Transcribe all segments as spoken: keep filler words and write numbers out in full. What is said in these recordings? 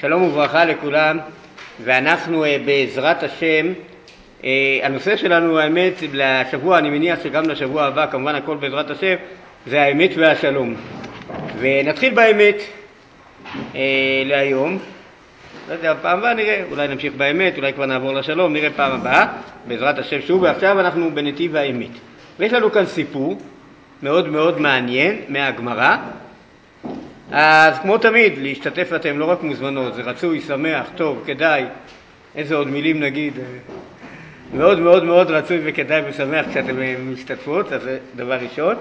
שלום וברכה לכולם, ואנחנו בעזרת השם, הנושא שלנו האמת לשבוע, אני מניח שגם לשבוע הבא, כמובן הכל בעזרת השם, זה האמת והשלום. ונתחיל באמת להיום, לא יודע, פעם הבאה נראה, אולי נמשיך באמת, אולי כבר נעבור לשלום, נראה פעם הבאה, בעזרת השם שוב, ועכשיו אנחנו בנתיב האמת. ויש לנו כאן סיפור מאוד מאוד מעניין מהגמרא. אז כמו תמיד, להשתתף אתם לא רק מוזמנות, זה רצוי, שמח, טוב, כדאי, איזה עוד מילים נגיד, מאוד מאוד מאוד רצוי וכדאי ושמח כשאתם משתתפות, אז זה דבר ראשון.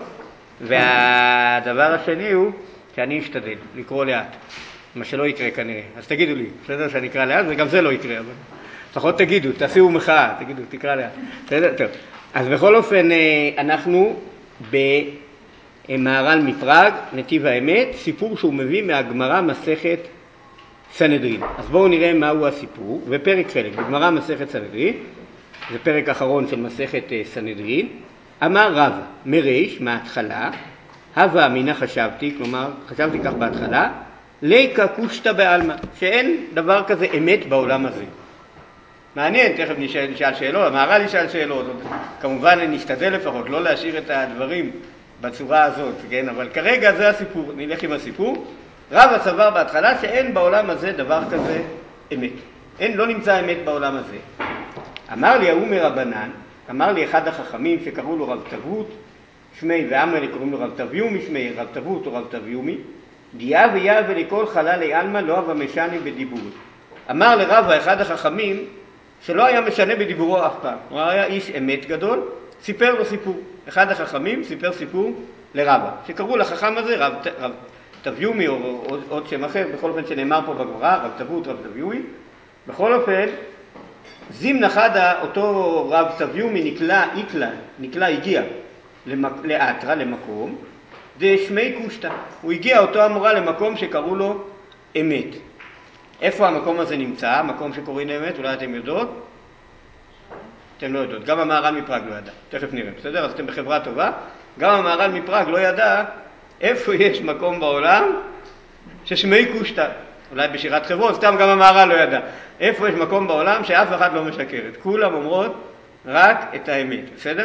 והדבר השני הוא שאני אשתדל לקרוא לאט, מה שלא יקרה כנראה. אז תגידו לי, בסדר שאני אקרא לאט, וגם זה לא יקרה, אבל לפחות תגידו, תעשו מחאה, תגידו, תקרא לאט. בסדר? טוב. אז בכל אופן, אנחנו ב... מהר"ל מפראג, נתיב האמת, סיפור שהוא מביא מהגמרא מסכת סנהדרין. אז בואו נראה מהו הסיפור, ופרק חלק, בגמרא מסכת סנהדרין, זה פרק אחרון של מסכת סנהדרין. אמר רב מריש, מההתחלה, הווה אמינא חשבתי, כלומר חשבתי כך בהתחלה, ליקא קושטא בעלמא, שאין דבר כזה אמת בעולם הזה. מעניין, תכף נשאל, נשאל שאלות, המהר"ל נשאל שאלות, כמובן נשתדל לפחות לא להשאיר את הדברים בצורה הזאת, כן? אבל כרגע זה הסיפור, נלך עם הסיפור. רב הסבר בהתחלה שאין בעולם הזה דבר כזה אמת. אין, לא נמצא אמת בעולם הזה. אמר לי ההוא מרבנן, אמר לי אחד החכמים שקראו לו רב תבות, שמי ואמר קוראים לו רב תביומי, שמי רב תבות או רב תביומי, דיעה ויעה ולכל חלל עלמא לא הווה משנה בדיבור. אמר לרב אחד החכמים שלא היה משנה בדיבורו אף פעם. הוא היה איש אמת גדול, סיפר לו סיפור. אחד החכמים סיפר סיפור לרבא, שקראו לחכם הזה רב, רב תביומי או, או עוד שם אחר, בכל אופן שנאמר פה בגמרא, רב תבות, רב תביומי. בכל אופן, זימנה חדה, אותו רב תביומי נקלע, נקלע, נקלע, הגיע למק, לאתרא, למקום, דשמי קושטא. הוא הגיע אותו המורה למקום שקראו לו אמת. איפה המקום הזה נמצא? המקום שקוראים לאמת, אולי אתם יודעות? אתם לא יודעות. גם המהר"ל מפראג לא ידע. תכף נראה, בסדר? אז אתם בחברה טובה. גם המהר"ל מפראג לא ידע איפה יש מקום בעולם ששמי קושטא. אולי בשירת חברון, סתם גם המהר"ל לא ידע. איפה יש מקום בעולם שאף אחד לא משקרת. כולם אומרות רק את האמת, בסדר?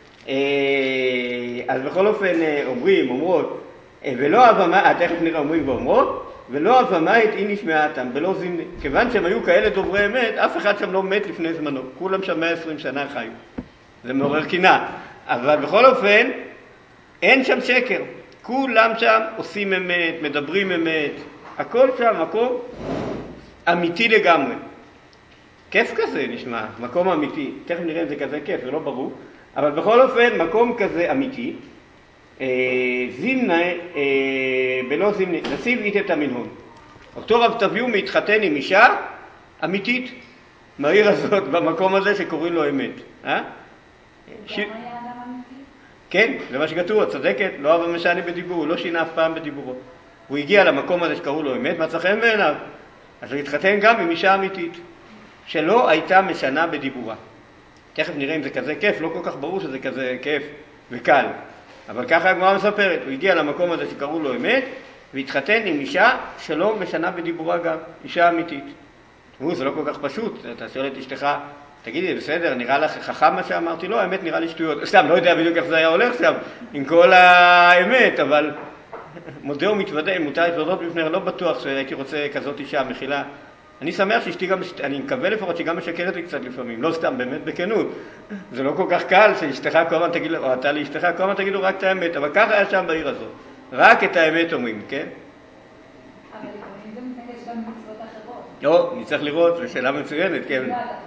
אז בכל אופן אומרים, אומרות, ולא אבמה, תכף נראה אומרים ואומרות, ולא אבמה את איניש מעטם, ולא זימנה. כיוון שהם היו כאלה דוברי אמת, אף אחד שם לא מת לפני זמנו. כולם שם מאה ועשרים שנה חיו. זה מעורר קנאה. אבל בכל אופן, אין שם שקר. כולם שם עושים אמת, מדברים אמת. הכל שם מקום אמיתי לגמרי. כיף כזה נשמע, מקום אמיתי. תכף נראה אם זה כזה כיף, זה לא ברור. אבל בכל אופן, מקום כזה אמיתי. זימנה, בלא זימנה, נסיב איתת המנהון. אותו רב תביומי התחתן עם אישה אמיתית, מהעיר הזאת, במקום הזה שקוראים לו אמת. אה? ש... כן, זה מה שכתוב, צדקת, לא הווה משנה בדיבור, הוא לא שינה אף פעם בדיבורו. הוא הגיע למקום הזה שקראו לו אמת, מצא חן בעיניו. אז הוא התחתן גם עם אישה אמיתית, שלא הייתה משנה בדיבורה. תכף נראה אם זה כזה כיף, לא כל כך ברור שזה כזה כיף וקל. אבל ככה הגמרא מספרת, הוא הגיע למקום הזה שקראו לו אמת, והתחתן עם אישה שלא משנה בדיבורה גם, אישה אמיתית. הוא, זה לא כל כך פשוט, אתה שואל את אשתך, תגידי, בסדר, נראה לך חכם מה שאמרתי? לא, האמת נראה לי שטויות. סתם, לא יודע בדיוק איך זה היה הולך שם, עם כל האמת, אבל מודה ומתוודה, מותר להתוודות בפני, לא בטוח שהייתי רוצה כזאת אישה מכילה. אני שמח שאשתי גם, אני מקווה לפחות שגם משקרת לי קצת לפעמים, לא סתם, באמת בכנות. זה לא כל כך קל שאשתך כל הזמן תגיד, או אתה לאשתך כל הזמן תגידו רק את האמת, אבל ככה היה שם בעיר הזאת. רק את האמת אומרים, כן? אבל לפעמים זה מתנגש גם במצוות אחרות. לא, אני צריך לראות, זו שאלה מצוינת, כן.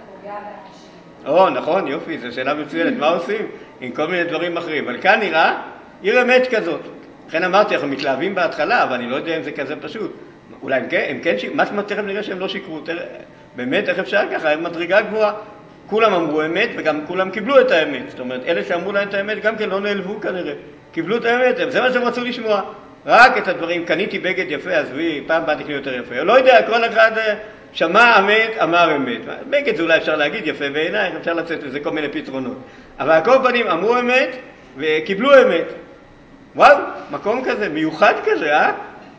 או, נכון, יופי, זו שאלה מצוינת, מה עושים? עם כל מיני דברים אחרים, אבל כאן נראה עיר אמת כזאת. לכן אמרתי, אנחנו מתלהבים בהתחלה, אבל אני לא יודע אם זה כזה פשוט. אולי הם כן, הם כן, מה שתכף נראה שהם לא שיקרו, באמת, איך אפשר ככה, הם מדרגה גבוהה. כולם אמרו אמת וגם כולם קיבלו את האמת. זאת אומרת, אלה שאמרו להם את האמת גם כן לא נעלבו כנראה. קיבלו את האמת, זה מה שהם רצו לשמוע. רק את הדברים, קניתי בגד יפה, אז וי, פעם בא תקני יותר יפה. לא יודע, כל אחד שמע אמת, אמר אמת. בגד זה אולי אפשר להגיד יפה בעיניי, אפשר לצאת לזה כל מיני פתרונות. אבל על כל פנים אמרו אמת וקיבלו אמת. וואו, מקום כזה, מיוחד כזה, אה?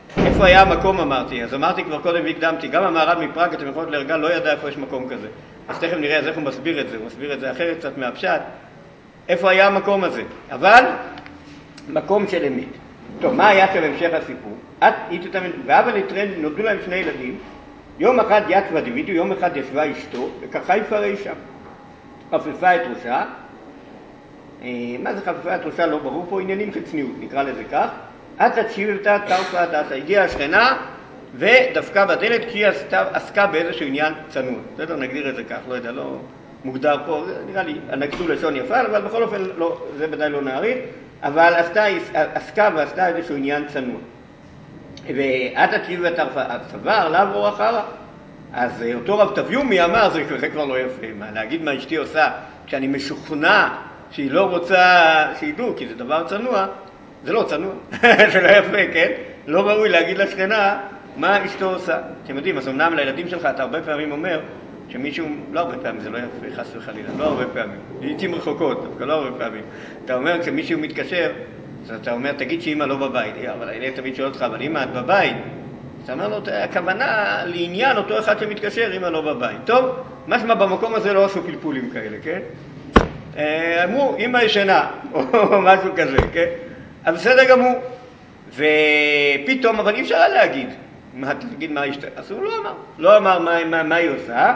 איפה היה המקום אמרתי? אז אמרתי כבר קודם והקדמתי, גם המהר"ל מפראג, אתם יכולים להרגע, לא ידע איפה יש מקום כזה. אז תכף נראה אז איך הוא מסביר את זה, הוא מסביר את זה אחרת קצת מהפשט. איפה היה המקום הזה? אבל מקום של אמת. טוב, מה היה של המשך הסיפור? את התאמן, ואבא לטרן נולדו להם שני ילדים, יום אחד יתווה דוידו, יום אחד ישבה אשתו, וככה יפרע שם. חפפה את ראשה, מה זה חפפה את ראשה? לא ברור פה, עניינים של צניעות, נקרא לזה כך. את תשיבתה תרפה דסה, הגיעה השכנה ודווקא בדלת כי היא עסקה באיזשהו עניין צנוע. בסדר, נגדיר את זה כך, לא יודע, לא מוגדר פה, נראה לי, נגדו לשון יפה, אבל בכל אופן לא, זה בדי לא נעריך, אבל עשתה, עסקה ועשתה איזשהו עניין צנוע. ואת תשיבתה תרפה, סבר, לאו אור אחרה. אז אותו רב תביומי אמר, זה, זה כבר לא יפה, מה, להגיד מה אשתי עושה, כשאני משוכנע שהיא לא רוצה שידעו, כי זה דבר צנוע, זה לא צנוע, זה לא יפה, כן? לא ראוי להגיד לשכנה מה אשתו עושה. אתם יודעים, אז אמנם לילדים שלך אתה הרבה פעמים אומר שמישהו, לא הרבה פעמים, זה לא יפה, חס וחלילה, לא הרבה פעמים, לעתים רחוקות, דווקא לא הרבה פעמים. אתה אומר, כשמישהו מתקשר, אז אתה אומר, תגיד שאמא לא בבית, אבל אני תמיד שואל אותך, אבל אמא את בבית? אתה אומר לו, הכוונה לעניין אותו אחד שמתקשר, אמא לא בבית. טוב, משמע במקום הזה לא עשו פלפולים כאלה, כן? אמרו, אמא ישנה, או משהו כזה, כן? אז בסדר גמור. ופתאום, אבל אי אפשר להגיד, מה, תגיד מה אשתה, אז הוא לא אמר, לא אמר מה, מה, מה היא עושה,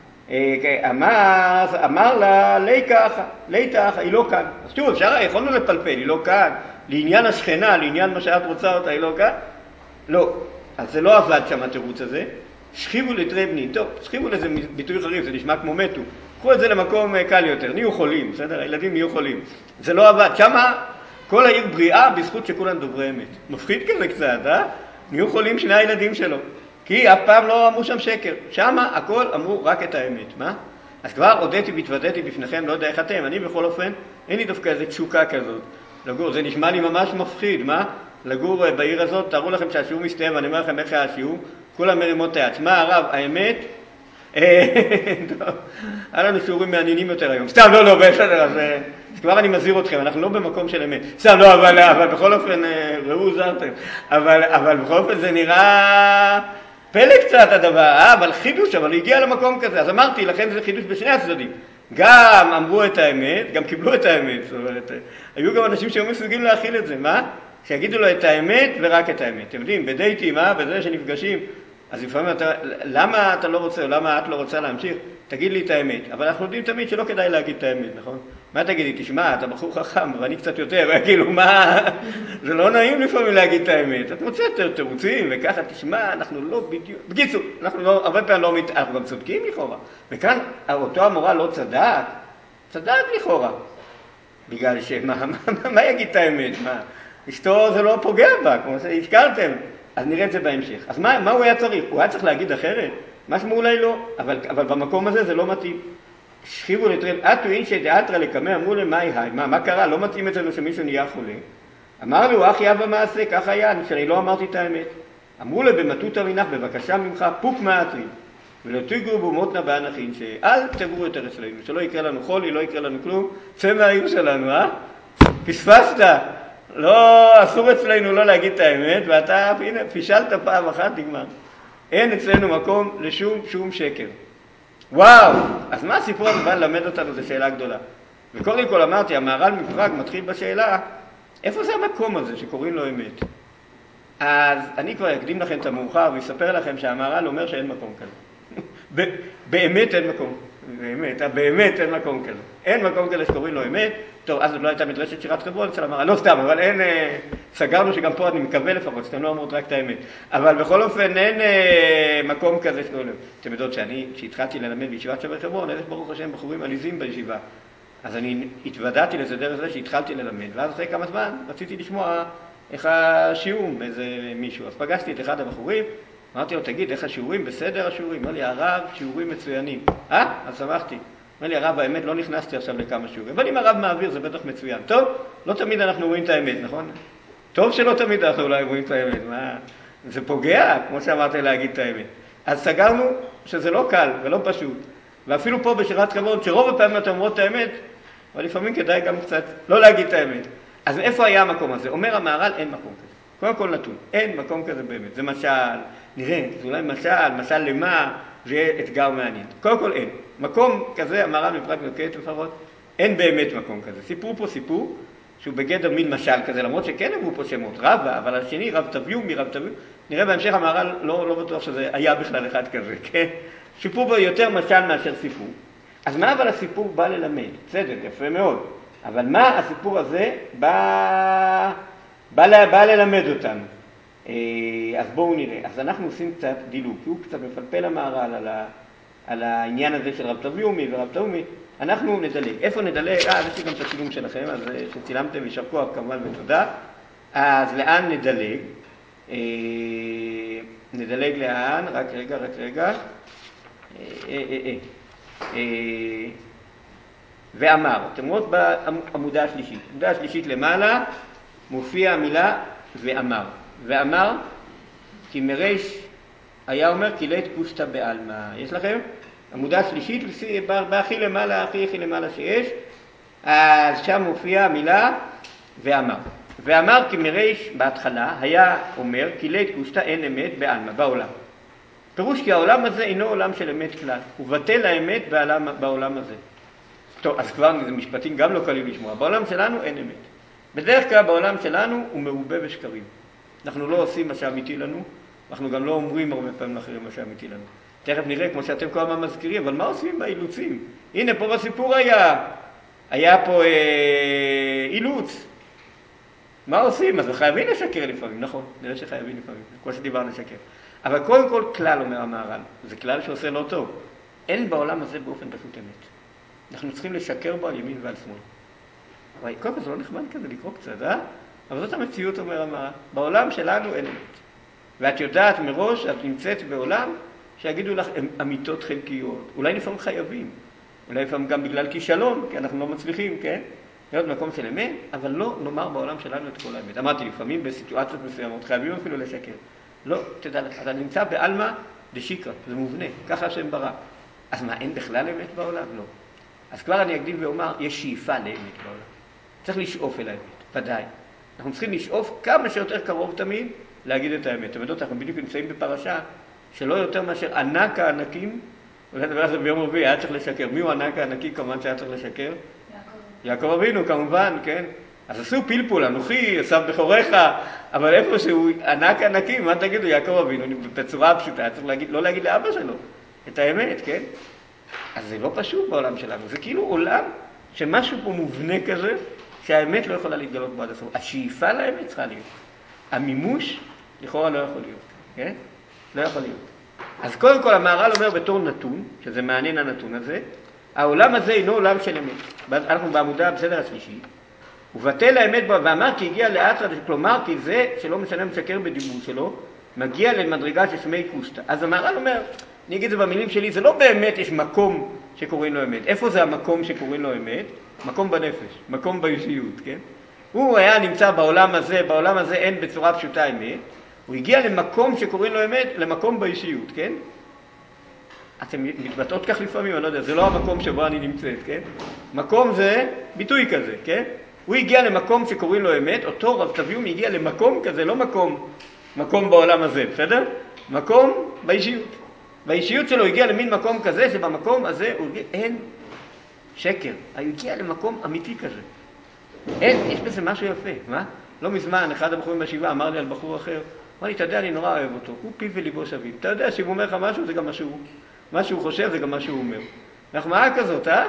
אמר, אמר לה, לי ככה, לי ככה, היא לא כאן. אז תראו, אפשר, יכולנו לפלפל, היא לא כאן, לעניין השכנה, לעניין מה שאת רוצה אותה, היא לא כאן? לא. אז זה לא עבד שם התירוץ הזה. שכיבו לתרי בני, טוב, שכיבו לזה ביטוי חריף, זה נשמע כמו מתו. קחו את זה למקום קל יותר, נהיו חולים, בסדר? הילדים נהיו חולים. זה לא עבד, שמה כל העיר בריאה בזכות שכולם דוברי אמת. מפחיד כזה קצת, אה? נהיו חולים שני הילדים שלו. כי אף פעם לא אמרו שם שקר. שמה הכל אמרו רק את האמת. מה? אז כבר הודיתי והתוודעתי בפניכם, לא יודע איך אתם, אני בכל אופן, אין לי דווקא איזו תשוקה כזאת. לגור, זה נשמע לי ממש מפחיד, מה? לגור בעיר הזאת, תארו לכם שהשיעור מסתיים, ואני אומר לכם איך היה השיעור, כולם מרימות היד. מה הרב, האמת? היה לנו שיעורים מעניינים יותר היום. סתם, לא, לא, בסדר, אז כבר אני מזהיר אתכם, אנחנו לא במקום של אמת. סתם, לא, אבל, אבל בכל אופן, ראו זרתם. אבל, אבל בכל אופן זה נראה פלא קצת הדבר, אה? אבל חידוש, אבל הוא הגיע למקום כזה. אז אמרתי, לכן זה חידוש בשני הצדדים. גם אמרו את האמת, גם קיבלו את האמת. זאת אומרת, היו גם אנשים שהיו מסוגלים להכיל את זה. מה? שיגידו לו את האמת ורק את האמת. אתם יודעים, בדייטים, אה? בזה שנפגשים, אז לפעמים אתה, למה אתה לא רוצה, או למה את לא רוצה להמשיך? תגיד לי את האמת. אבל אנחנו יודעים תמיד שלא כדאי להגיד את האמת, נכון? מה תגידי? תשמע, אתה בחור חכם, ואני קצת יותר, כאילו, מה? זה לא נעים לפעמים להגיד את האמת. את מוצאת תירוצים, וככה, תשמע, אנחנו לא בדיוק... בקיצור, אנחנו לא, הרבה פעמים לא מת... אנחנו גם צודקים לכאורה. וכאן, אותו המורה לא צדק, צדק לכאורה. בגלל שמה, מה, מה, מה יגיד את האמת? מה? אשתו זה לא פוגע בה, כמו שהזכרתם. אז נראה את זה בהמשך. אז מה, מה הוא היה צריך? הוא היה צריך להגיד אחרת? משהו אולי לא, אבל, אבל במקום הזה זה לא מתאים. שכיבו לטרל, אתו אינשי דאתרא לקמא, אמרו להם, מה, מה, מה קרה? לא מתאים אצלנו שמישהו נהיה חולה. אמר לו, אח יאב המעשה, כך היה, שאני לא אמרתי את האמת. אמרו לו, במטותא מנך, בבקשה ממך, פוק מאתרי. ולא תיגרו באומות נבא נכין, שאל תגורו יותר אצלנו, שלא יקרה לנו חולי, לא יקרה לנו כלום, צא מהעיר שלנו, אה? פספסת. לא, אסור אצלנו לא להגיד את האמת, ואתה, הנה, פישלת פעם אחת, נגמר. אין אצלנו מקום לשום שום שקר. וואו! אז מה הסיפור הזה בא ללמד אותנו? זו שאלה גדולה. וקודם כל אמרתי, המהר"ל מפראג מתחיל בשאלה, איפה זה המקום הזה שקוראים לו אמת? אז אני כבר אקדים לכם את המאוחר ויספר לכם שהמהר"ל אומר שאין מקום כזה. באמת אין מקום. באמת, באמת אין מקום כזה. אין מקום כזה שקוראים לו אמת. טוב, אז לא הייתה מדרשת שירת חברון אצל המהר"ל, לא סתם, אבל אין, סגרנו שגם פה אני מקווה לפחות, שאתם לא אמרות רק את האמת. אבל בכל אופן אין מקום כזה שקוראים לו. אתם יודעות שאני, כשהתחלתי ללמד בישיבת שומר חברון, יש ברוך השם בחורים עליזים בישיבה. אז אני התוודעתי לזה דרך זה שהתחלתי ללמד, ואז אחרי כמה זמן רציתי לשמוע איך השיעור באיזה מישהו. אז פגשתי את אחד הבחורים, אמרתי לו, תגיד, איך השיעורים? בסדר השיעורים? אמר לי, הרב, שיעורים מצוינים. אה? אז שמחתי. אמר לי, הרב, האמת, לא נכנסתי עכשיו לכמה שיעורים. אבל אם הרב מעביר, זה בטח מצוין. טוב, לא תמיד אנחנו רואים את האמת, נכון? טוב שלא תמיד אנחנו אולי רואים את האמת. מה? זה פוגע, כמו שאמרתי, להגיד את האמת. אז סגרנו שזה לא קל ולא פשוט. ואפילו פה בשירת חברון, שרוב הפעמים אתם אומרות את האמת, אבל לפעמים כדאי גם קצת לא להגיד את האמת. אז איפה היה המקום הזה? אומר המהר"ל, אין מקום כזה. קודם כל נתון, אין מקום כזה באמת, זה משל, נראה, זה אולי משל, משל למה, זה אתגר מעניין. קודם כל אין, מקום כזה, המהר"ל בפרק י"ק לפחות, אין באמת מקום כזה. סיפרו פה סיפור, שהוא בגדר מין משל כזה, למרות שכן אמרו פה שמות, רבא, אבל השני רב תביומי, רב תביומי, נראה בהמשך המהר"ל לא, לא בטוח שזה היה בכלל אחד כזה, כן? סיפור בו יותר משל מאשר סיפור. אז מה אבל הסיפור בא ללמד? בסדר, יפה מאוד. אבל מה הסיפור הזה בא, בא, ל, בא ללמד אותנו? אז בואו נראה. אז אנחנו עושים קצת דילוג, כי הוא קצת מפלפל המהר"ל על, ה, על העניין הזה של רב תביומי ורב תביומי. אנחנו נדלג. איפה נדלג? אה, יש לי גם את הצילום שלכם, אז שצילמתם וישר כוח כמובן ותודה. אז לאן נדלג? אה, נדלג לאן? רק רגע, רק רגע. אה, אה, אה, אה. ואמר, אתם רואות בעמודה השלישית. בעמודה השלישית למעלה מופיע המילה ואמר. ואמר, כי מריש היה אומר כי לית קושטא בעלמא. יש לכם? עמודה השלישית, בהכי למעלה, הכי הכי למעלה שיש, אז שם מופיע המילה ואמר. ואמר כי מריש בהתחלה היה אומר כי לית קושטא אין אמת בעלמא, בעולם. פירוש כי העולם הזה אינו עולם של אמת כלל, ובטל האמת בעולם, בעולם הזה. טוב, אז כבר משפטים גם לא קלים לשמוע. בעולם שלנו אין אמת. בדרך כלל בעולם שלנו הוא מרובה בשקרים. אנחנו לא עושים מה שאמיתי לנו, אנחנו גם לא אומרים הרבה פעמים לאחרים מה שאמיתי לנו. תכף נראה, כמו שאתם כל הזמן מזכירים, אבל מה עושים באילוצים? הנה, פה בסיפור היה, היה פה אה, אילוץ. מה עושים? אז חייבים לשקר לפעמים, נכון, נראה שחייבים לפעמים, כמו שדיברנו לשקר. אבל קודם כל כלל, אומר המהר"ל, זה כלל שעושה לא טוב. אין בעולם הזה באופן פשוט אמת. אנחנו צריכים לשקר בו על ימין ועל שמאל. אבל קודם כל זה לא נחמד כזה לקרוא קצת, אה? אבל זאת המציאות, אומר המהר"ל. בעולם שלנו אין אמת. ואת יודעת מראש, את נמצאת בעולם שיגידו לך אמיתות חלקיות. אולי לפעמים חייבים. אולי לפעמים גם בגלל כישלון, כי אנחנו לא מצליחים, כן? להיות מקום של אמת, אבל לא נאמר בעולם שלנו את כל האמת. אמרתי, לפעמים בסיטואציות מסוימות חייבים אפילו לשקר. לא, תדע לך, אתה נמצא בעלמא דשיקרא, זה מובנה, ככה השם ברא. אז מה, אין בכלל אמת בעולם? לא. אז כבר אני אקדים ואומר, יש שאיפה לאמת בעולם. צריך לשאוף אל האמת, ודאי. אנחנו צריכים לשאוף כמה שיותר קרוב תמיד להגיד את האמת. אתם יודעות, אנחנו בדיוק נמצאים בפרשה שלא יותר מאשר ענק הענקים, אולי נדבר על זה ביום רביעי, היה צריך לשקר. מי הוא ענק הענקי? כמובן שהיה צריך לשקר. יעקב. יעקב אבינו, כמובן, כן? אז עשו פלפול, אנוכי, עשו בכוריך, אבל איפה שהוא ענק הענקי, מה תגידו? יעקב אבינו, בצורה הפשוטה, היה צריך להגיד, לא להגיד לאבא שלו את האמת, כן? אז זה לא פשוט בעולם שלנו, זה כאילו עולם שמשהו פה מובנה כזה, שהאמת לא יכולה להתגלות בעד הסוף. השאיפה לאמת צריכה להיות. המימוש לכאורה לא יכול להיות, כן? לא יכול להיות. אז קודם כל המהר"ל אומר בתור נתון, שזה מעניין הנתון הזה, העולם הזה אינו עולם של אמת. אנחנו בעמודה בסדר השלישי, ובטל האמת בו, ואמר כי הגיע לאתרא, כלומר כי זה שלא משנה משקר בדיבור שלו, מגיע למדרגה ששמי קושטא. אז המהר"ל אומר, אני אגיד את זה במילים שלי, זה לא באמת יש מקום שקוראים לו אמת. איפה זה המקום שקוראים לו אמת? מקום בנפש, מקום באישיות, כן? הוא היה נמצא בעולם הזה, בעולם הזה אין בצורה פשוטה אמת, הוא הגיע למקום שקוראים לו אמת, למקום באישיות, כן? אתם מתבטאות כך לפעמים, אני לא יודע, זה לא המקום שבו אני נמצאת, כן? מקום זה ביטוי כזה, כן? הוא הגיע למקום שקוראים לו אמת, אותו רב תביומי הגיע למקום כזה, לא מקום, מקום בעולם הזה, בסדר? מקום באישיות. באישיות שלו הגיע למין מקום כזה, שבמקום הזה הוא הגיע, אין שקר. הוא הגיע למקום אמיתי כזה. אין, יש בזה משהו יפה, מה? לא מזמן, אחד הבחורים בישיבה אמר לי על בחור אחר, אמר לי, אתה יודע, אני נורא אוהב אותו, הוא פיו וליבו שווים. אתה יודע שאם הוא אומר לך משהו, זה גם מה שהוא, מה שהוא חושב, זה גם מה שהוא אומר. מחמאה כזאת, אה?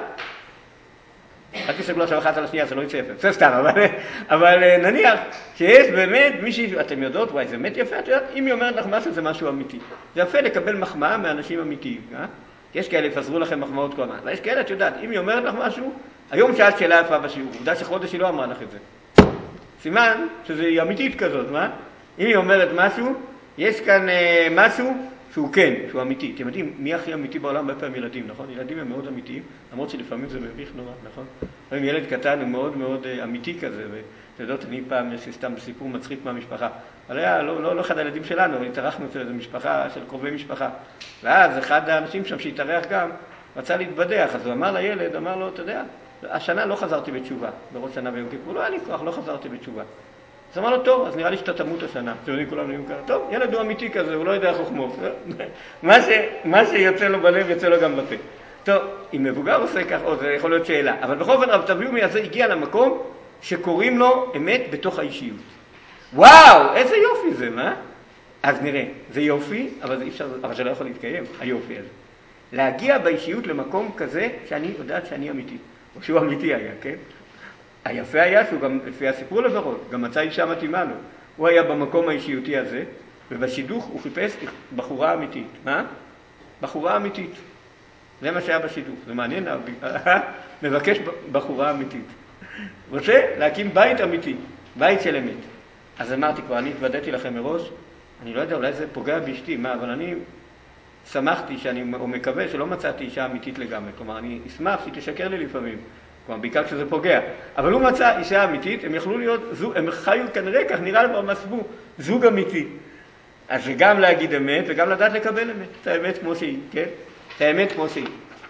אל תסתכלו עכשיו אחת על השנייה, זה לא יצא יפה. זה סתם, אבל, אבל נניח שיש באמת מישהי, אתם יודעות, וואי, זה באמת יפה, את יודעת, אם היא אומרת לך משהו, זה משהו אמיתי. זה יפה לקבל מחמאה מאנשים אמיתיים, אה? יש כאלה, יפזרו לכם מחמאות כל הזמן. אבל יש כאלה, את יודעת, אם היא אומרת לך משהו, היום שאלת שאלה יפה בשיעור, עובדה שחודש היא לא אמרה לך את זה. סימן שזה אמיתית כזאת, מה? אם היא אומרת משהו, יש כאן אה, משהו שהוא כן, שהוא אמיתי. אתם יודעים, מי הכי אמיתי בעולם? הרבה פעמים ילדים, נכון? ילדים הם מאוד אמיתיים, למרות שלפעמים זה מביך נורא, נכון? לפעמים ילד קטן הוא מאוד מאוד אה, אמיתי כזה, ואתם יודעות, אני פעם יש סתם סיפור מצחיק מהמשפחה. אבל היה, לא, לא, לא אחד הילדים שלנו, אבל התארחנו אצל איזו משפחה של קרובי משפחה. ואז אחד האנשים שם שהתארח גם, רצה להתבדח, אז הוא אמר לילד, אמר לו, אתה יודע, השנה לא חזרתי בתשובה, בראש שנה ויום כיפור, לא היה לי כוח, לא חזרתי בתשובה. אז אמר לו, טוב, אז נראה לי שאתה תמות השנה. אתם יודעים, כולנו נהיו ככה, טוב, ילד הוא אמיתי כזה, הוא לא יודע חוכמות. מה, ש, מה שיוצא לו בלב, יוצא לו גם בפה. טוב, אם מבוגר עושה כך, או זה יכול להיות שאלה. אבל בכל אופן, רב תביומי הזה הגיע למקום שקוראים לו אמת בתוך האישיות. וואו, איזה יופי זה, מה? אז נראה, זה יופי, אבל זה, אפשר, אבל זה לא יכול להתקיים, היופי הזה. להגיע באישיות למקום כזה שאני יודעת שאני אמיתי. או שהוא אמיתי היה, כן? היפה היה שהוא גם, לפי הסיפור לפחות, גם מצא אישה מתאימה לו. הוא היה במקום האישיותי הזה, ובשידוך הוא חיפש בחורה אמיתית. מה? בחורה אמיתית. זה מה שהיה בשידוך. זה מעניין, מבקש בחורה אמיתית. רוצה להקים בית אמיתי, בית של אמת. אז אמרתי כבר, אני התוודעתי לכם מראש, אני לא יודע, אולי זה פוגע באשתי, מה, אבל אני שמחתי שאני, או מקווה שלא מצאתי אישה אמיתית לגמרי. כלומר, אני אשמח שהיא תשקר לי לפעמים. כלומר, בעיקר כשזה פוגע. אבל הוא מצא אישה אמיתית, הם יכלו להיות, הם חיו כנראה, כך נראה להם מסבו, זוג אמיתי. אז זה גם להגיד אמת, וגם לדעת לקבל אמת. את האמת כמו שהיא, כן? את האמת כמו שהיא.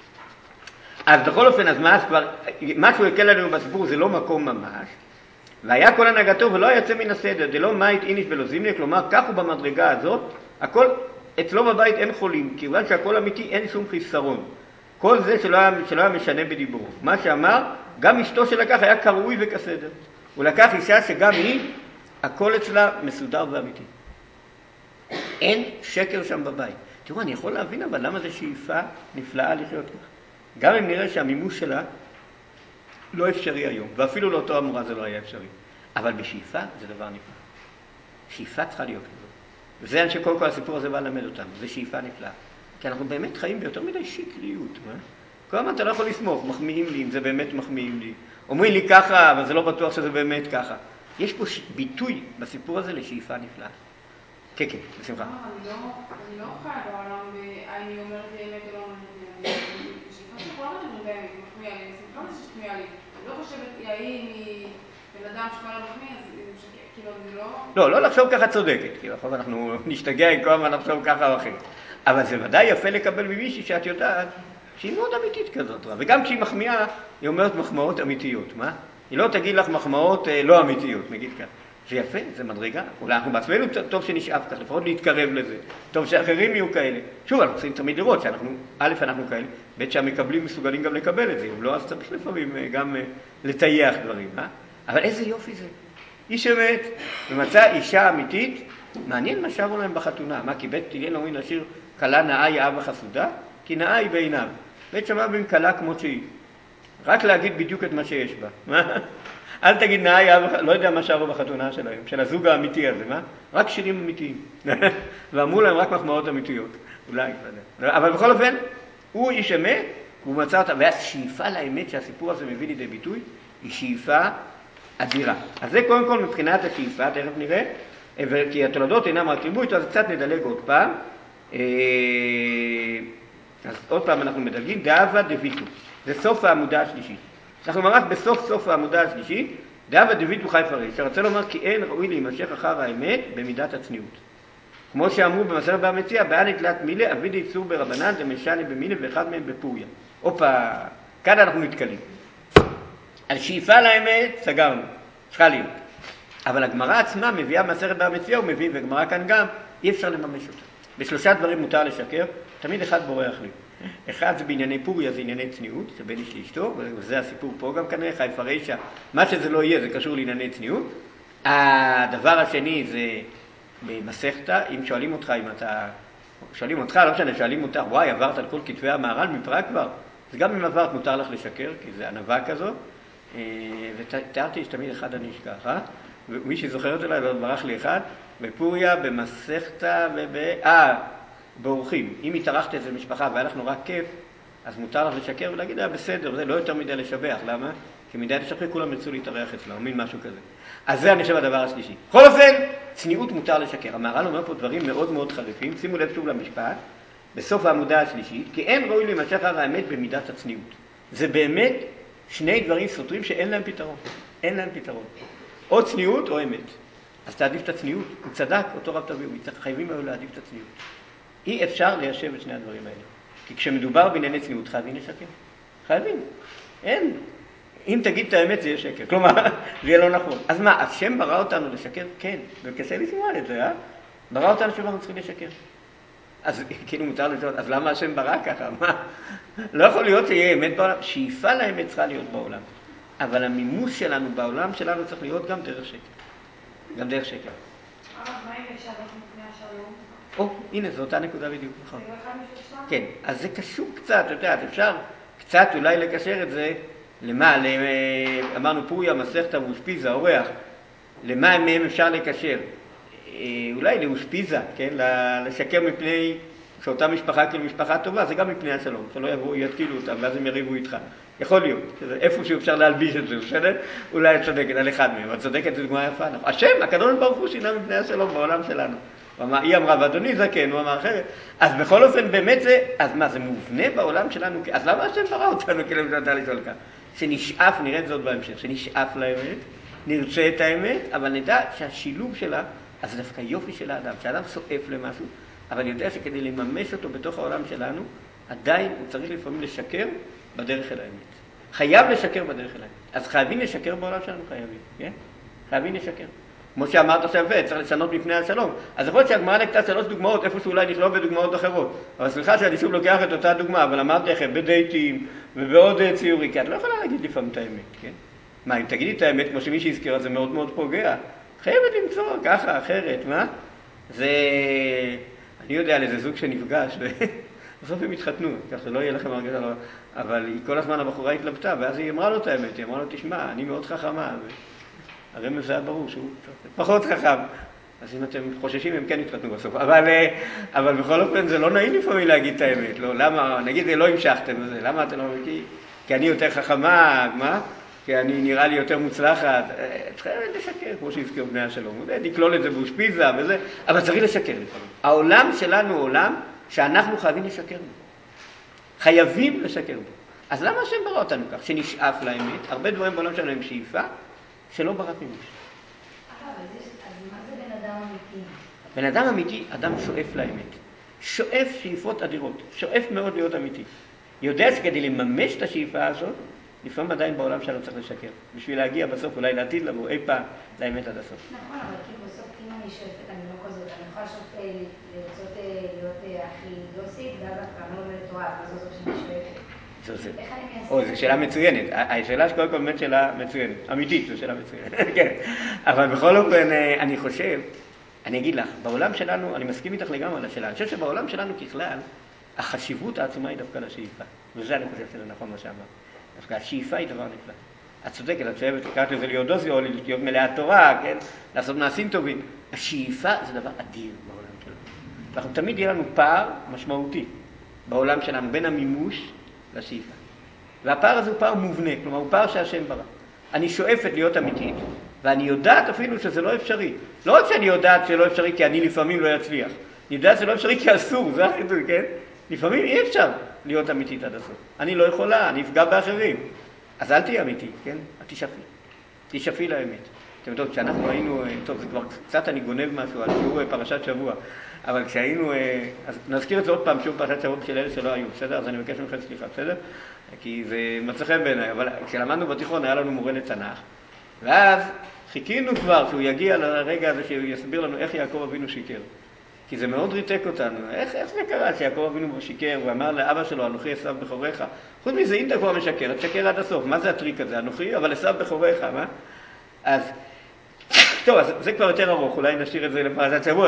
אז בכל אופן, אז מה, כבר, מה שהוא הקל עלינו בסיפור זה לא מקום ממש, והיה כל הנהגתו ולא יצא מן הסדר, זה לא מית איניש ולא זימני, כלומר, כך הוא במדרגה הזאת, הכל, אצלו בבית אין חולים, כיוון שהכל אמיתי, אין שום חיסרון. כל זה שלא היה, שלא היה משנה בדיבורו. מה שאמר, גם אשתו שלקח היה קרוי וכסדר. הוא לקח אישה שגם היא, הכל אצלה מסודר ואמיתי. אין שקר שם בבית. תראו, אני יכול להבין אבל למה זה שאיפה נפלאה לחיות כך. גם אם נראה שהמימוש שלה לא אפשרי היום, ואפילו לאותו אמורה זה לא היה אפשרי. אבל בשאיפה זה דבר נפלא. שאיפה צריכה להיות כזאת. וזה אנשי כל כל הסיפור הזה בא ללמד אותנו. זה שאיפה נפלאה. כי אנחנו באמת חיים ביותר מדי שקריות. מה? כל הזמן אתה לא יכול לסמוך, מחמיאים לי אם זה באמת מחמיאים לי. אומרים לי ככה, אבל זה לא בטוח שזה באמת ככה. יש פה ביטוי בסיפור הזה לשאיפה נפלאה. כן, כן, בשמחה. אני לא חיה בעולם האם היא אומרת לי אמת או לא אומרת לי אמת. בשאיפה שכל הזמן אומרים באמת, היא מחמיאה לי, בשמחה זה שתחמיאה לי. אני לא חושבת, האם היא בן אדם שכל הזמן מחמיאה, אז היא משקרת, כאילו זה לא... לא, לא לחשוב ככה צודקת, כי אחר אנחנו נשתגע עם כל הזמן לחשוב ככה או אחרת. אבל זה ודאי יפה לקבל ממישהי שאת יודעת שהיא מאוד אמיתית כזאת. וגם כשהיא מחמיאה, היא אומרת מחמאות אמיתיות. מה? היא לא תגיד לך מחמאות לא אמיתיות, נגיד כאן. זה יפה, זה מדרגה. אולי אנחנו בעצמנו טוב שנשאף כך, לפחות להתקרב לזה. טוב שאחרים יהיו כאלה. שוב, אנחנו צריכים תמיד לראות שאנחנו, א', אנחנו כאלה, ב', שהמקבלים מסוגלים גם לקבל את זה. אם לא, אז צריך לפעמים גם לטייח דברים. אה? אבל איזה יופי זה. איש אמת, ומצא אישה אמיתית, מעניין מה שרו להם בחתונה. מה, כי בית תהיל אומרים לשיר, כלה נאה היא אב וחסודה? כי נאה היא בעיניו. בית שמע בין כלה כמו שהיא. רק להגיד בדיוק את מה שיש בה. מה? אל תגיד נאה היא אב וחסודה, לא יודע מה שרו בחתונה שלהם, של הזוג האמיתי הזה, מה? רק שירים אמיתיים. ואמרו להם רק מחמאות אמיתיות. אולי, לא יודע. אבל בכל אופן, הוא איש אמת, והוא מצא אותה, והשאיפה לאמת שהסיפור הזה מביא לידי ביטוי, היא שאיפה אדירה. אז זה קודם כל מבחינת השאיפה, תכף נראה, כי התולדות אינם רק ריבוי, אז קצת נדלג עוד פעם. אז עוד פעם אנחנו מדלגים, דאבה דביטו, זה סוף העמודה השלישית. אנחנו ממש בסוף סוף העמודה השלישית, דאבה דביטו חי פרש, שרצה לומר כי אין ראוי להימשך אחר האמת במידת הצניעות. כמו שאמרו במסכת בבא מציעא, בעל נתלת מילה, אבי דאיסור ברבנן, דמשנה במילה ואחד מהם בפוריה. הופה, כאן אנחנו נתקלים. על שאיפה לאמת סגרנו, צריכה להיות. אבל הגמרא עצמה מביאה במסכת בבא מציעא, הוא מביא, והגמרא כאן גם, אי אפשר לממש אותה. בשלושה דברים מותר לשקר, תמיד אחד בורח לי. אחד זה בענייני פוריה, זה ענייני צניעות, זה בין איש לאשתו, וזה הסיפור פה גם כנראה, חי פרישה, מה שזה לא יהיה, זה קשור לענייני צניעות. הדבר השני זה במסכתא, אם שואלים אותך, אם אתה, שואלים אותך, לא משנה, שואלים אותך, וואי, עברת על כל כתבי המהר"ל מפראג כבר, אז גם אם עברת מותר לך לשקר, כי זה ענווה כזו, ותיארתי שתמיד אחד אני אשכח, אה? ומי שזוכר אותי אליי, ברח לי אחד, בפוריה, במסכתא וב... אה, באורחים. אם התארחת איזה משפחה והיה לך נורא כיף, אז מותר לך לשקר ולהגיד, אה, בסדר, זה לא יותר מדי לשבח. למה? כי מדי לשקר כולם ירצו להתארח אצלו, או מין משהו כזה. אז זה אני חושב הדבר השלישי. בכל אופן, צניעות מותר לשקר. המהר"ל אומר פה דברים מאוד מאוד חריפים, שימו לב שוב למשפט, בסוף העמודה השלישית, כי אין ראוי להימשך אחר האמת במידת הצניעות. זה באמת שני דברים סותרים שאין להם פתרון. אין להם פתרון. או צניעות או אמת. אז תעדיף את הצניעות. הוא צדק, אותו רב תביומי. חייבים היום להעדיף את הצניעות. אי אפשר ליישב את שני הדברים האלה. כי כשמדובר בענייני צניעות, חייבים לשקר. חייבים. אין. אם תגיד את האמת זה יהיה שקר, כלומר, זה יהיה לא נכון. אז מה, השם ברא אותנו לשקר? כן, וקשה לשמוע את זה, אה? ברא אותנו שאנחנו צריכים לשקר. אז כאילו מותר לשאול, אז למה השם ברא ככה? מה? לא יכול להיות שיהיה אמת בעולם. שאיפה לאמת צריכה להיות בעולם. אבל המימוש שלנו בעולם שלנו צריך להיות גם דרך שקר. גם דרך שקר. מה אם אפשר מפני השלום? או, הנה, זו אותה נקודה בדיוק, נכון. זה לא אחד משלושתם? כן, אז זה קשור קצת, אתה יודע, אפשר קצת אולי לקשר את זה, למה, אמרנו פוריה, מסכתא ואושפיזה, אורח, למה מהם אפשר לקשר? אולי לאושפיזה, כן, לשקר מפני שאותה משפחה כאילו משפחה טובה, זה גם מפני השלום, שלא יבואו, יתקילו אותם, ואז הם יריבו איתך. יכול להיות, איפשהו אפשר להלביש את זה, בסדר? אולי את צודקת על אחד מהם, את צודקת זה דוגמה יפה. השם, הקדוש ברוך הוא שינה מפני השלום בעולם שלנו. הוא אמר, היא אמרה, ואדוני זקן, הוא אמר אחרת. אז בכל אופן, באמת זה, אז מה, זה מובנה בעולם שלנו? אז למה השם ברא אותנו כאילו שאתה לשאול כאן? שנשאף, נראה את זאת בהמשך, שנשאף לאמת, נרצה את האמת, אבל נדע שהשילוב שלה, אז זה דווקא יופי של האדם, שהאדם שואף למשהו, אבל יודע שכדי לממש אותו בתוך העולם שלנו, עדיין הוא צריך לפעמים לשקר בדרך אל האמת. חייב לשקר בדרך אל האמת. אז חייבים לשקר בעולם שלנו, חייבים, כן? חייבים לשקר. כמו שאמרת עכשיו, צריך לשנות מפני השלום. אז יכול להיות שהגמרא לקטה שלוש דוגמאות, איפה שאולי נכלול בדוגמאות אחרות. אבל סליחה שאני שוב לוקח את אותה דוגמה, אבל אמרתי לכם, בדייטים ובעוד ציורי, כי את לא יכולה להגיד לפעמים את האמת, כן? מה, אם תגידי את האמת, כמו שמי שהזכירה, זה מאוד מאוד פוגע. חייבת למצוא ככה, אחרת, מה? זה... אני יודע על איזה זוג שנפגש, בסוף הם התחתנו, כך שלא יהיה לכם הרגשה, אבל כל הזמן הבחורה התלבטה, ואז היא אמרה לו את האמת, היא אמרה לו, תשמע, אני מאוד חכמה, הרמז זה היה ברור שהוא פחות חכם. אז אם אתם חוששים, הם כן התחתנו בסוף. אבל, אבל בכל אופן, זה לא נעים לפעמים להגיד את האמת. לא, למה, נגיד, לא המשכתם בזה. למה אתם לא מגיעים? כי אני יותר חכמה, מה? כי אני נראה לי יותר מוצלחת. צריכים לשקר, כמו שהזכיר בני השלום. נקלול את זה באושפיזה וזה, אבל צריך לשקר לפעמים. העולם שלנו הוא עולם שאנחנו חייבים לשקר בו. חייבים לשקר בו. אז למה השם ברא אותנו כך? שנשאף לאמת. הרבה דברים בעולם שלנו הם שאיפה, שלא ברק מימוש. אז מה זה בן אדם אמיתי? בן אדם אמיתי, אדם שואף לאמת. שואף שאיפות אדירות. שואף מאוד להיות אמיתי. יודע שכדי לממש את השאיפה הזאת, לפעמים עדיין בעולם שלנו צריך לשקר. בשביל להגיע בסוף, אולי לעתיד לבוא, אי פעם, לאמת עד הסוף. נכון, אבל כאילו בסוף, אם אני שואפת, אני לא כזאת, אני יכולה לשאוף לרצות להיות הכי דוסית, ואז אני לא לומדת תורה, אז זאת שאני שואפת. איך אני מייסדת? או, זו שאלה מצוינת. השאלה שקודם כל באמת שאלה מצוינת. אמיתית, זו שאלה מצוינת. כן. אבל בכל אופן, אני חושב, אני אגיד לך, בעולם שלנו, אני מסכים איתך לגמרי על השאלה. אני חושב שבעולם שלנו ככלל, החשיבות העצומה היא דווקא לשאיפה. וזה אני חושב שזה נכון מה שאמר. דווקא השאיפה היא דבר נפלא. את צודקת, את חושבת, קראת לזה להיות דוסי, או להיות מלאה תורה, כן? לעשות מעשים טובים. השאיפה זה דבר אדיר בעולם שלנו. אנחנו תמיד יהיה לנו פער משמעותי בעולם שלנו, בין המימוש לשאיפה. והפער הזה הוא פער מובנה, כלומר הוא פער שהשם ברא. אני שואפת להיות אמיתית, ואני יודעת אפילו שזה לא אפשרי. לא רק שאני יודעת שלא אפשרי כי אני לפעמים לא אצליח. אני יודעת שזה לא אפשרי כי אסור, זה החידוד, כן? לפעמים אי אפשר להיות אמיתית עד הסוף. אני לא יכולה, אני אפגע באחרים. אז אל תהיה אמיתי, כן? את תשאפי. תשאפי לאמת. אתם יודעים, כשאנחנו היינו, טוב, זה כבר קצת אני גונב משהו על שיעור פרשת שבוע, אבל כשהיינו, אז נזכיר את זה עוד פעם, שיעור פרשת שבוע של אלה שלא היו, בסדר? אז אני מבקש מכם סליחה, בסדר? כי זה מצא חן בעיניי, אבל כשלמדנו בתיכון היה לנו מורה לתנ"ך, ואז חיכינו כבר שהוא יגיע לרגע הזה שהוא יסביר לנו איך יעקב אבינו שיקר. כי זה מאוד ריתק אותנו. איך, איך זה קרה שיעקב אבינו שיקר? הוא אמר לאבא שלו, אנוכי עשיו בכורך. חוץ מזה, אם אתה כבר משקר, תשקר עד הסוף. מה זה הטריק הזה? אנוכי, אבל עשיו בכורך, מה? אז, טוב, אז זה כבר יותר ארוך. אולי נשאיר את זה לפרשת שבוע,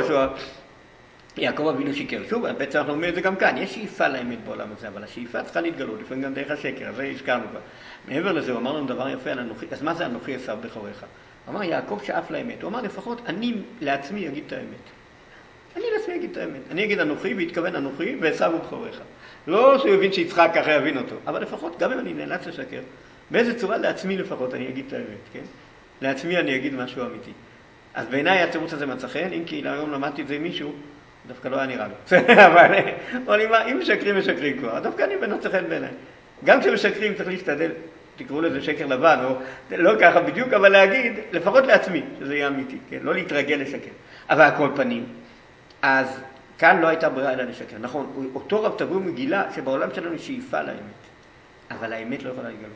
שיעקב אבינו שיקר. שוב, בעצם אנחנו אומרים את זה גם כאן. יש שאיפה לאמת בעולם הזה, אבל השאיפה צריכה להתגלות, לפעמים גם דרך השקר. אז זה הזכרנו כבר. מעבר לזה, הוא אמר לנו דבר יפה על אנוכי. אז מה זה אנוכי עשיו בכורך? הוא אמר, יעקב שאף לאמת. הוא אמר, לפחות אני לעצמי אגיד את האמת. אני לעצמי אגיד את האמת. אני אגיד אנוכי והתכוון אנוכי ועשיו ובכורך. לא שהוא יבין שיצחק ככה יבין אותו, אבל לפחות גם אם אני נאלץ לשקר, באיזה צורה לעצמי לפחות אני אגיד את האמת, כן? לעצמי אני אגיד משהו אמיתי. אז בעיניי התירוץ הזה מצא חן, אם כי היום למדתי את זה עם מישהו, דווקא לא היה נראה לו. אבל אם משקרים, משקרים כבר. דווקא אני מצא חן בעיניי. גם כשמשקרים צריך להשתדל, תקראו לזה שקר לבן, או לא ככה בדיוק, אבל להגיד, לפחות לעצמי, שזה יהיה אמיתי, כן? לא להתרגל לשקר. אבל הכל פנים. אז כאן לא הייתה ברירה אלא לשקר. נכון, אותו רב תבוא מגילה שבעולם שלנו שאיפה לאמת, אבל האמת לא יכולה להתגלות.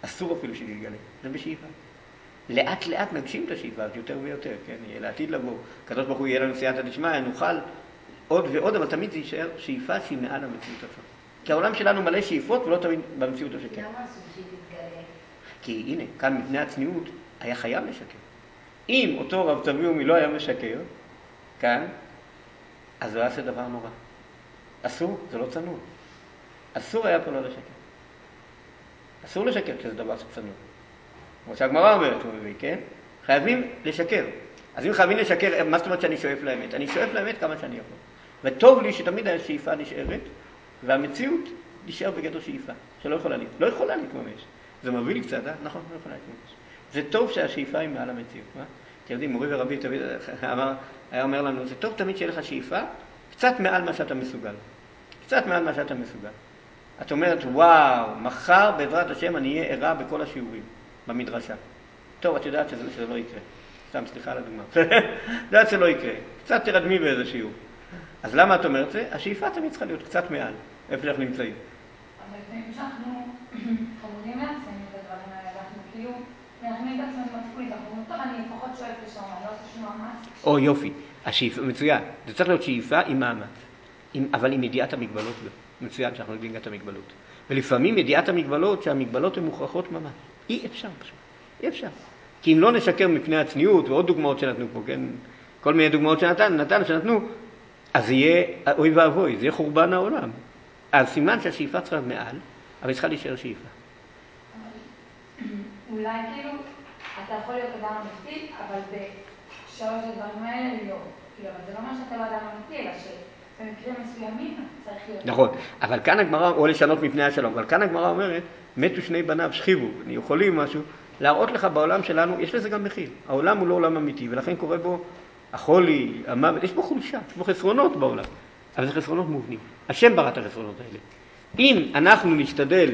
אסור אפילו שיתגלה, זה בשאיפה. לאט לאט נגשים את השאיפה, יותר ויותר, כן? יהיה לעתיד לבוא. הקדוש ברוך הוא יהיה לנו סייעתא דשמיא, נוכל עוד ועוד, אבל תמיד זה יישאר שאיפה שהיא מעל המציאות הזאת. כי העולם שלנו מלא שאיפות ולא תמיד במציאות השקר. למה אסור שהיא תתגלה? כי הנה, כאן מפני הצניעות היה חייב לשקר. אם אותו רב תביאומי לא היה משקר, כאן, אז לא יעשה דבר נורא. אסור, זה לא צנוע. אסור היה פה לא לשקר. אסור לשקר כשזה דבר שצנוע. כמו שהגמרא אומרת, הוא מביא, כן? חייבים לשקר. אז אם חייבים לשקר, מה זאת אומרת שאני שואף לאמת? אני שואף לאמת כמה שאני יכול. וטוב לי שתמיד השאיפה נשארת, והמציאות נשאר בגדר שאיפה, שלא יכולה להתממש. לא יכולה להתממש. זה מביא לי קצת, אה? נכון, לא יכולה להתממש. זה טוב שהשאיפה היא מעל המציאות, מה? אתם יודעים, מורי ורבי תמיד אמר, היה אומר לנו, זה טוב תמיד שיהיה לך שאיפה, קצת מעל מה שאתה מסוגל. קצת מעל מה שאתה מסוגל. את אומרת, וואו, מחר בעזרת השם אני אהיה ערה בכל השיעורים, במדרשה. טוב, את יודעת שזה, שזה לא יקרה. סתם, סליחה על הדוגמה. יודעת שזה לא יקרה. קצת תרדמי באיזה שיעור. אז למה את אומרת זה? השאיפה תמיד צריכה להיות קצת מעל. איפה שאנחנו נמצאים? אבל לפעמים שאנחנו חמודים לעצמנו את הדברים האלה, אנחנו כאילו מרחמים את עצמנו מצפונית, אנחנו אומרים, טוב, אני לפחות שואף לשם, אני לא עושה שום מאמץ. או יופי, השאיפה, מצוין. זה צריך להיות שאיפה עם מאמץ. עם, אבל עם ידיעת המגבלות גם. מצוין שאנחנו יודעים את המגבלות. ולפעמים ידיעת המגבלות, שהמגבלות הן מוכרחות ממש. אי אפשר פשוט. אי אפשר. כי אם לא נשקר מפני הצניעות, ועוד דוגמאות שנתנו פה, כן? כל מיני דוגמאות שנתן, נתן, שנתנו, אז יהיה, אוי ואבוי, זה יהיה חורבן העולם. אז סימן שהשאיפה צריכה מעל, אבל היא צריכה להישאר שאיפה. אולי כאילו, אתה יכול להיות אדם אמיתי, אבל בשלוש הדברים האלה לא. כאילו, אבל זה לא אומר שאתה לא אדם אמיתי, אלא שבמקרים מסוימים צריך להיות. נכון, אבל כאן הגמרא, או לשנות מפני השלום, אבל כאן הגמרא אומרת, מתו שני בניו, שכיבו, אני יכולים משהו, להראות לך בעולם שלנו, יש לזה גם מחיר. העולם הוא לא עולם אמיתי, ולכן קורה בו החולי, המוות, יש בו חולשה, יש בו חסרונות בעולם, אבל זה חסרונות מובנים. השם ברא את החסרונות האלה. אם אנחנו נשתדל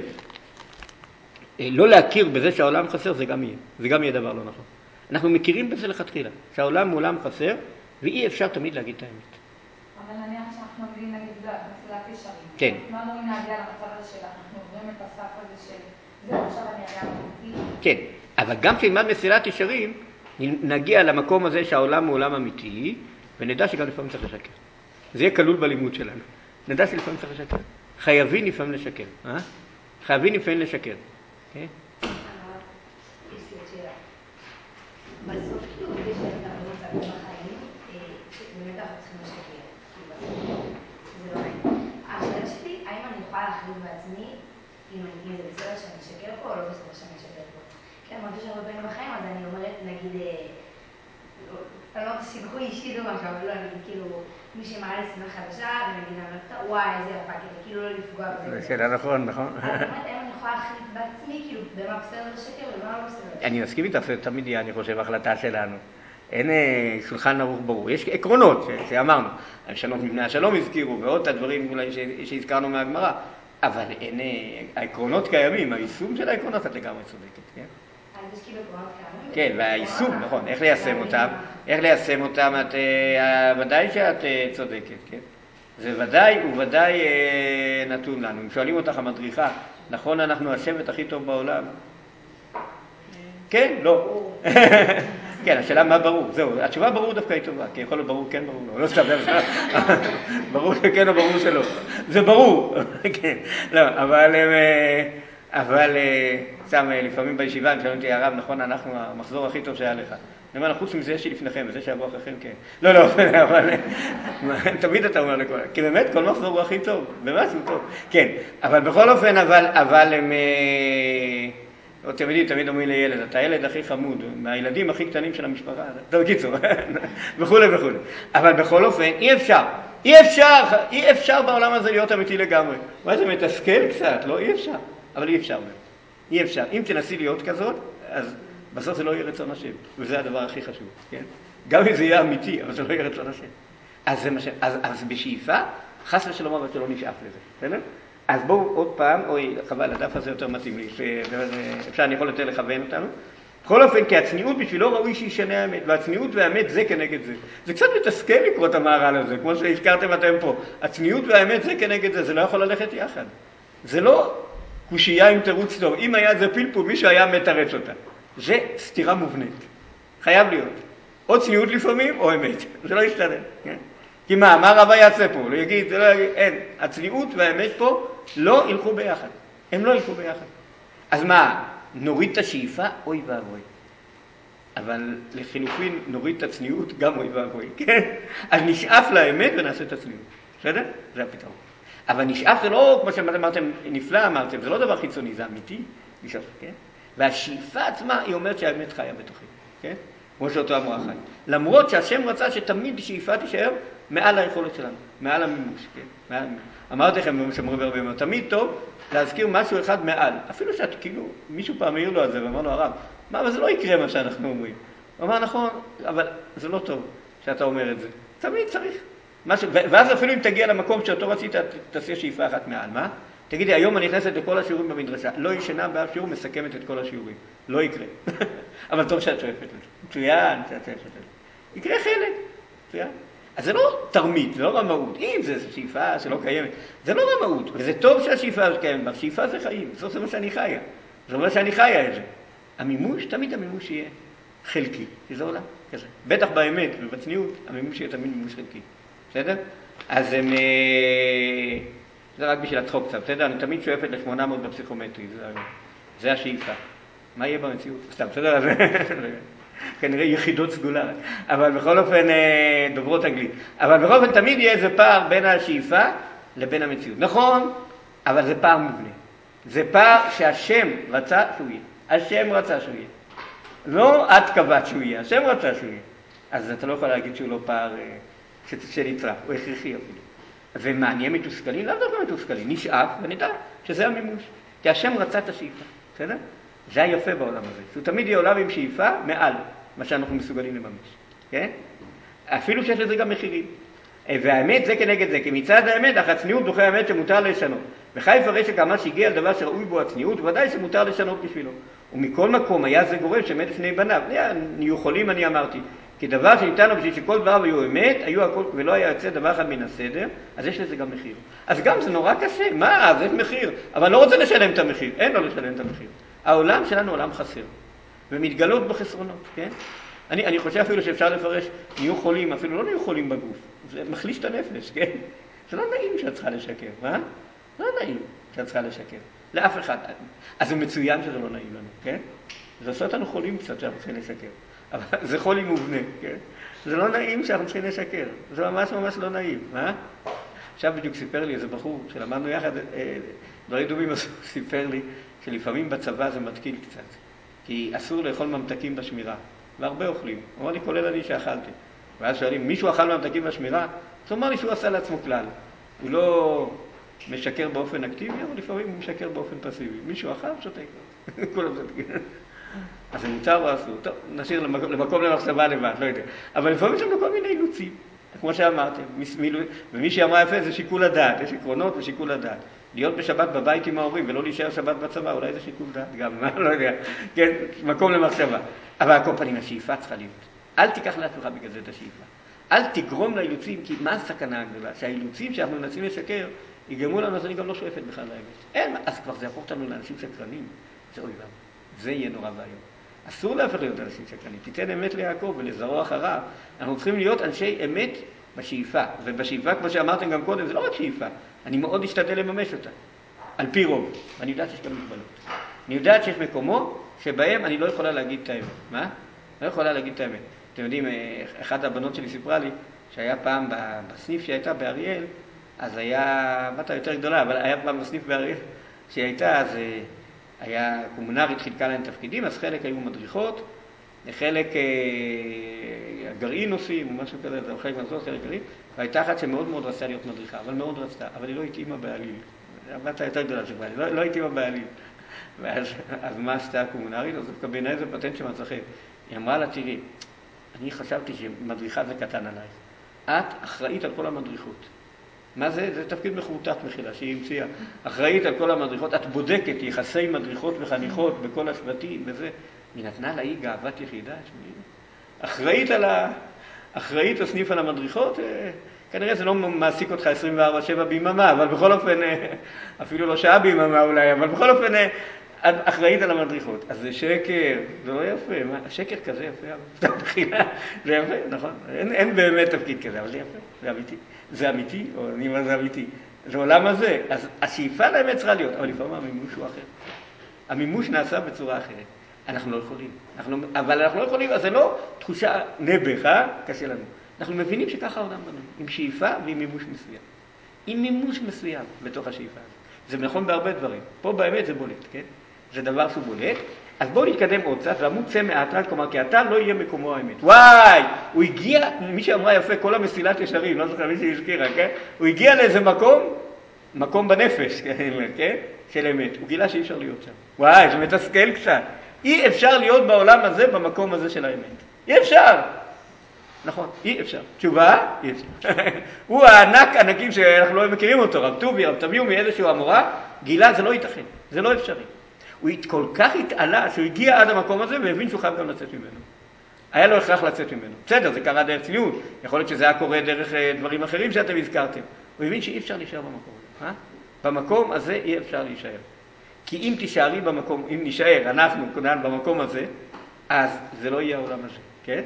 לא להכיר בזה שהעולם חסר, זה גם יהיה. זה גם יהיה דבר לא נכון. אנחנו מכירים בזה לכתחילה, שהעולם הוא עולם חסר, ואי אפשר תמיד להגיד את האמת. אבל נניח שאנחנו עומדים נגיד במסילת ישרים. כן. אנחנו אמורים להגיע למצב הזה שאנחנו עוברים את הסף הזה של זהו, עכשיו אני אדם אמיתי. כן, אבל גם כשנלמד מסילת ישרים, נגיע למקום הזה שהעולם הוא עולם אמיתי, ונדע שגם לפעמים צריך לשקר. זה יהיה כלול בלימוד שלנו. נדע שלפעמים צריך לשקר. חייבים לפעמים לשקר. אה? חייבים לפעמים לשקר. כן? יש לי עוד שאלה. בסוף כאילו יש לנו את המצבים בחיים, שבאמת אנחנו צריכים לשקר. זה לא נעים. השאלה שלי, האם אני יכולה להחליט בעצמי, אם זה בסדר שאני אשקר פה או לא בסדר שאני אשקר פה? כי אני מרגישה שהרבה פעמים בחיים, אז אני אומרת, נגיד, אני לא רוצה סיכוי אישי או משהו, אבל לא, נגיד, כאילו, מי שמראה לי סימן חדשה, ונגיד, אני אומרת, וואי, איזה יפה, כאילו לא לפגוע בזה. זה שאלה נכון, נכון. אז באמת, האם אני יכולה להחליט בעצמי, כאילו, במה בסדר לשקר ובמה לא בסדר? אני מסכים איתך, זה תמיד יהיה, אני חושב, החלטה שלנו. אין שולחן ערוך ברור. יש עקרונות שאמרנו, לשנות מבני השלום הזכירו, ועוד את הדברים אולי שהזכרנו מהגמרא, אבל אין, העקרונות קיימים, היישום של העקרונות את לגמרי צודקת, כן? אז יש כאילו עקרונות קיימים? כן, והיישום, נכון, איך ליישם אותם, איך ליישם אותם, את ודאי שאת צודקת, כן? זה ודאי וודאי נתון לנו. אם שואלים אותך המדריכה, נכון אנחנו השבט הכי טוב בעולם? כן, לא. כן, השאלה מה ברור, זהו, התשובה ברור דווקא היא טובה, כי יכול להיות ברור כן, ברור לא, לא סתבר, ברור שכן או ברור שלא, זה ברור, כן, לא, אבל, אבל, סתם, לפעמים בישיבה, אני שואלים אותי, הרב, נכון, אנחנו המחזור הכי טוב שהיה לך, אני אומר, חוץ מזה שלפניכם, וזה שיבוא אחריכם, כן, לא, לא, אבל, תמיד אתה אומר לכל, כי באמת כל מחזור הוא הכי טוב, באמת הוא טוב, כן, אבל בכל אופן, אבל, אבל הם, אתם יודעים, תמיד אומרים לילד, אתה הילד הכי חמוד, מהילדים הכי קטנים של המשפחה, טוב, קיצור, וכו' וכו'. אבל בכל אופן, אי אפשר, אי אפשר, אי אפשר בעולם הזה להיות אמיתי לגמרי. מה זה מתסכל קצת? לא, אי אפשר, אבל אי אפשר. אי אפשר. אם תנסי להיות כזאת, אז בסוף זה לא יהיה רצון השם, וזה הדבר הכי חשוב, כן? גם אם זה יהיה אמיתי, אבל זה לא יהיה רצון השם. אז, זה משל, אז, אז בשאיפה, חס ושלום אבל שלא נשאף לזה, בסדר? אז בואו עוד פעם, אוי, חבל, הדף הזה יותר מתאים לי, אפשר, אני יכול יותר לכוון אותנו. בכל אופן, כי הצניעות בשבילו ראוי שישנה האמת, והצניעות והאמת זה כנגד זה. זה קצת מתסכל לקרוא את המהר"ל הזה, כמו שהזכרתם אתם פה. הצניעות והאמת זה כנגד זה, זה לא יכול ללכת יחד. זה לא, קושייה עם תירוץ טוב. אם היה זה פלפול, מישהו היה מתרץ אותה. זה סתירה מובנית. חייב להיות. או צניעות לפעמים, או אמת. זה לא ישתנה. כן? כי מה, מה רבה יעשה פה? הוא יגיד, זה לא יגיד, אין. הצניעות והאמת פה לא ילכו ביחד. הם לא ילכו ביחד. אז מה, נוריד את השאיפה? אוי ואבוי. אבל לחילופין נוריד את הצניעות, גם אוי ואבוי. כן? אז נשאף לאמת ונעשה את הצניעות. בסדר? זה הפתרון. אבל נשאף זה לא, כמו שאמרתם, נפלא אמרתם, זה לא דבר חיצוני, זה אמיתי. נשאף, כן? והשאיפה עצמה, היא אומרת שהאמת חיה בתוכי. כן? כמו שאותו אמרה חי. למרות שהשם רצה שתמיד שאיפה תישאר מעל היכולת שלנו, מעל המימוש. כן? מעל המימוש. אמרתי לכם, שמורים הרבה מאוד, תמיד טוב להזכיר משהו אחד מעל. אפילו שאת, כאילו, מישהו פעם העיר לו על זה ואמר לו, הרב, מה, אבל זה לא יקרה מה שאנחנו אומרים. הוא אמר, נכון, אבל זה לא טוב שאתה אומר את זה. תמיד צריך. משהו, ואז אפילו אם תגיע למקום שאותו רצית, תעשה שאיפה אחת מעל. מה? תגידי, היום אני נכנסת לכל השיעורים במדרשה. לא ישנה באף שיעור, מסכמת את כל השיעורים. לא יקרה. אבל טוב שאת שואפת לזה. מצוין שאת שואפת לזה. יקרה חלק. מצוין. אז זה לא תרמית, זה לא רמאות. אם זה שאיפה שלא קיימת, זה לא רמאות. וזה טוב שהשאיפה הזאת קיימת. שאיפה זה חיים. זאת אומרת שאני חיה. זאת אומרת שאני חיה את זה. המימוש, תמיד המימוש יהיה חלקי. זה עולם כזה. בטח באמת ובצניעות, המימוש יהיה תמיד מימוש חלקי. בסדר? אז הם... זה רק בשביל הצחוק קצת, בסדר? אני תמיד שואפת ל-שמונה מאות בפסיכומטרי, זה, זה השאיפה. מה יהיה במציאות? סתם, בסדר? אז כנראה יחידות סגולה. אבל בכל אופן, דוברות אנגלית. אבל בכל אופן, תמיד יהיה איזה פער בין השאיפה לבין המציאות. נכון, אבל זה פער מובנה. זה פער שהשם רצה שהוא יהיה. השם רצה שהוא יהיה. לא את קבעת שהוא יהיה, השם רצה שהוא יהיה. אז אתה לא יכול להגיד שהוא לא פער... שנצרף, הוא הכרחי אפילו. ומה, נהיה מתוסכלים? לא דווקא מתוסכלים, נשאף ונדע שזה המימוש. כי השם רצה את השאיפה, בסדר? זה היפה בעולם הזה, שהוא תמיד יהיה עולם עם שאיפה מעל מה שאנחנו מסוגלים לממש, כן? אפילו שיש לזה גם מחירים. והאמת זה כנגד זה, כי מצד האמת, אך הצניעות דוחה האמת שמותר לשנות. וחי יפרש שכמה שהגיע על דבר שראוי בו הצניעות, ודאי שמותר לשנות בשבילו. ומכל מקום היה זה גורם שמת לפני בניו. נהיו חולים, אני אמרתי. כי דבר שניתן לו בשביל שכל דבריו היו אמת, היו הכל, ולא היה יוצא דבר אחד מן הסדר, אז יש לזה גם מחיר. אז גם זה נורא קשה, מה? אז יש מחיר. אבל אני לא רוצה לשלם את המחיר, אין לו לשלם את המחיר. העולם שלנו עולם חסר, ומתגלות בחסרונות, כן? אני, אני חושב אפילו שאפשר לפרש, נהיו חולים, אפילו לא נהיו חולים בגוף, זה מחליש את הנפש, כן? זה לא נעים שאת צריכה לשקר, מה? לא נעים שאת צריכה לשקר, לאף אחד. אז זה מצוין שזה לא נעים לנו, כן? זה עושה אותנו חולים קצת שאנחנו צריכים לשקר. אבל זה חולי מובנה, כן? זה לא נעים שאנחנו צריכים לשקר, זה ממש ממש לא נעים, מה? עכשיו בדיוק סיפר לי איזה בחור שלמדנו יחד, דברים דומים סיפר לי שלפעמים בצבא זה מתקיל קצת, כי אסור לאכול ממתקים בשמירה, והרבה אוכלים, הוא אמר לי כולל אני שאכלתי, ואז שואלים, מישהו אכל ממתקים בשמירה? אז הוא אמר לי שהוא עשה לעצמו כלל, הוא לא משקר באופן אקטיבי, אבל לפעמים הוא משקר באופן פסיבי, מישהו אכל, שותק, כל הזמן, אז זה מותר או אסור? טוב, נשאיר למקום למחשבה לבד, לא יודע. אבל לפעמים יש לנו כל מיני אילוצים, כמו שאמרתם. ומי שאמרה יפה זה שיקול הדעת, יש עקרונות ושיקול הדעת. להיות בשבת בבית עם ההורים ולא להישאר שבת בצבא, אולי זה שיקול דעת גם, לא יודע. כן, מקום למחשבה. אבל הכל פנים, השאיפה צריכה להיות. אל תיקח לעצמך בגלל זה את השאיפה. אל תגרום לאילוצים, כי מה הסכנה הגדולה? שהאילוצים שאנחנו מנסים לשקר, יגרמו לנו, אז אני גם לא שואפת בכלל לאמת. אין, אז כבר זה יהפוך אותנו לאנשים שקרנים. זה אוי ואבוי. זה יהיה נורא ואיום. אסור להפך להיות אנשים שקרנים. תיתן אמת ליעקב ולזרוע אחריו. אנחנו צריכים להיות אנשי אמת בשאיפה. ובשאיפה, כמו שאמרתם גם קודם, זה לא רק שאיפה. אני מאוד אשתדל לממש אותה. על פי רוב. ואני יודעת שיש כאן מגבלות. אני יודעת שיש מקומות שבהם אני לא יכולה להגיד את האמת. מה? לא יכולה להגיד את האמת. אתם יודעים, אחת הבנות שלי סיפרה לי שהיה פעם בסניף שהייתה באריאל, אז היה, בת יותר גדולה, אבל היה פעם בסניף באריאל שהיא הייתה, אז היה קומונרית, חילקה להם תפקידים, אז חלק היו מדריכות, חלק אה, גרעין עושים, או משהו כזה, זה חלק מהזאת, חלק גרעין, והייתה אחת שמאוד מאוד רצתה להיות מדריכה, אבל מאוד רצתה, אבל היא לא התאימה בעליל. הבת היותר גדולה שבה, לא, לא התאימה בעליל. ואז אז מה עשתה הקומונרית? אז דווקא בעיניי זה פטנט שמצחק. היא אמרה לה, תראי, אני חשבתי שמדריכה זה קטן עלייך. את אחראית על כל המדריכות. מה זה? זה תפקיד מחורטט מחילה, שהיא המציאה. אחראית על כל המדריכות, את בודקת יחסי מדריכות וחניכות בכל השבטים וזה. היא נתנה לה היא גאוות יחידה. אחראית על ה... אחראית הסניף על המדריכות, כנראה זה לא מעסיק אותך עשרים וארבע שבע ביממה, אבל בכל אופן, אפילו לא שעה ביממה אולי, אבל בכל אופן, את אחראית על המדריכות. אז זה שקר, זה לא יפה, מה? השקר כזה יפה, זה יפה, נכון? אין, אין באמת תפקיד כזה, אבל זה יפה, זה אמיתי. זה אמיתי, או אני אומר זה אמיתי. זה עולם הזה, אז השאיפה לאמת צריכה להיות, אבל לפעמים המימוש הוא אחר. המימוש נעשה בצורה אחרת. אנחנו לא יכולים, אנחנו, אבל אנחנו לא יכולים, אז זה לא תחושה נבך, אה? קשה לנו. אנחנו מבינים שככה העולם בנו, עם שאיפה ועם מימוש מסוים. עם מימוש מסוים בתוך השאיפה הזאת. זה נכון בהרבה דברים. פה באמת זה בולט, כן? זה דבר שהוא בולט. אז בואו נתקדם עוד קצת, ועמוד צא מהאתר, כלומר, כי האתר לא יהיה מקומו האמת. וואי! הוא הגיע, מי שאמרה יפה, כל המסילת ישרים, לא זוכר מי שהזכירה, כן? הוא הגיע לאיזה מקום, מקום בנפש, כן? של אמת. הוא גילה שאי אפשר להיות שם. וואי, זה מתסכל קצת. אי אפשר להיות בעולם הזה, במקום הזה של האמת. אי אפשר! נכון, אי אפשר. תשובה, אי אפשר. הוא הענק ענקים שאנחנו לא מכירים אותו, רב טובי, רב תביומי, איזשהו אמורה, גילה, זה לא ייתכן, זה לא אפשרי. הוא כל כך התעלה שהוא הגיע עד המקום הזה והבין שהוא חייב גם לצאת ממנו. היה לו הכרח לצאת ממנו. בסדר, זה קרה דרך צניעות, יכול להיות שזה היה קורה דרך דברים אחרים שאתם הזכרתם. הוא הבין שאי אפשר להישאר במקום הזה. אה? במקום הזה אי אפשר להישאר. כי אם תישארי במקום, אם נשאר, אנחנו כולנו במקום הזה, אז זה לא יהיה העולם הזה, כן?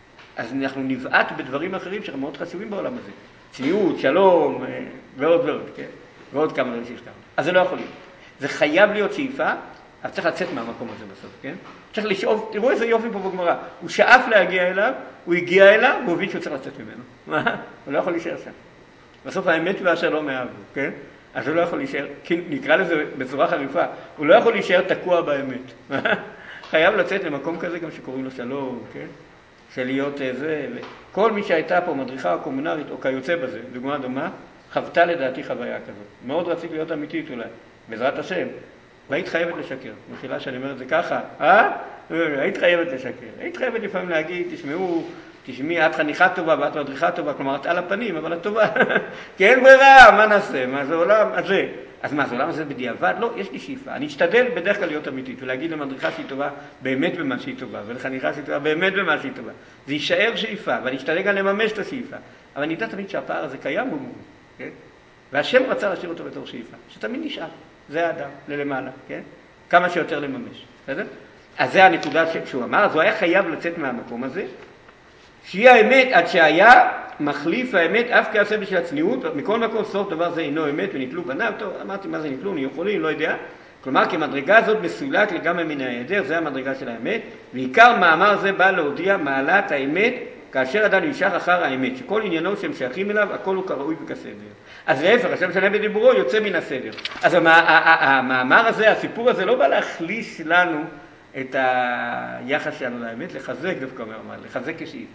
אז אנחנו נבעט בדברים אחרים שהם מאוד חשובים בעולם הזה. צניעות, שלום, ועוד ועוד, כן? ועוד כמה דברים שהזכרנו. אז זה לא יכול להיות. זה חייב להיות שאיפה, אז צריך לצאת מהמקום הזה בסוף, כן? צריך לשאוף, תראו איזה יופי פה בגמרא. הוא שאף להגיע אליו, הוא הגיע אליו, והוא הבין שהוא צריך לצאת ממנו. מה? הוא לא יכול להישאר שם. בסוף האמת והשלום אהבו, כן? אז הוא לא יכול להישאר, נקרא לזה בצורה חריפה, הוא לא יכול להישאר תקוע באמת. חייב לצאת למקום כזה גם שקוראים לו שלום, כן? של להיות זה, כל מי שהייתה פה מדריכה או קומונרית או כיוצא בזה, דוגמה דומה, חוותה לדעתי חוויה כזאת. מאוד רציתי להיות אמיתית אולי, בעזרת השם. והיית חייבת לשקר. מחילה שאני אומר את זה ככה, אה? היית חייבת לשקר. היית חייבת לפעמים להגיד, תשמעו, תשמעי, את חניכה טובה ואת מדריכה טובה, כלומר את על הפנים, אבל את טובה. כי אין ברירה, מה נעשה? מה זה עולם? אז זה. אז מה, זה עולם הזה בדיעבד? לא, יש לי שאיפה. אני אשתדל בדרך כלל להיות אמיתית, ולהגיד למדריכה שהיא טובה באמת במה שהיא טובה, ולחניכה שהיא טובה באמת במה שהיא טובה. זה יישאר שאיפה, ואני אשתדל גם לממש את השאיפה. אבל אני יודע תמיד שהפער הזה קיים במובן, כן? והשם רצה להשאיר אותו בתור שאיפה, שתמיד נשאר. זה האדם, ללמעלה, כן? כמה שיותר לממש, בסדר? אז זה הנקודה שהוא אמר, אז הוא היה חייב לצאת מהמקום הזה, שהיא האמת עד שהיה מחליף האמת אף כעשה בשביל הצניעות, מכל מקום סוף דבר זה אינו אמת ונתלו בניו, טוב, אמרתי מה זה נתלו, אני יכולים, לא יודע, כלומר כי המדרגה הזאת מסולק לגמרי מן ההיעדר, זה המדרגה של האמת, ועיקר מאמר זה בא להודיע מעלת האמת, כאשר אדם נמשך אחר האמת, שכל עניינו שהם שייכים אליו, הכל הוא כראוי וכסדר. אז להפך, השם משנה בדיבורו יוצא מן הסדר. אז המאמר הזה, הסיפור הזה לא בא להחליש לנו את היחס שלנו לאמת, לחזק דווקא מאמר, לחזק כשאיפה.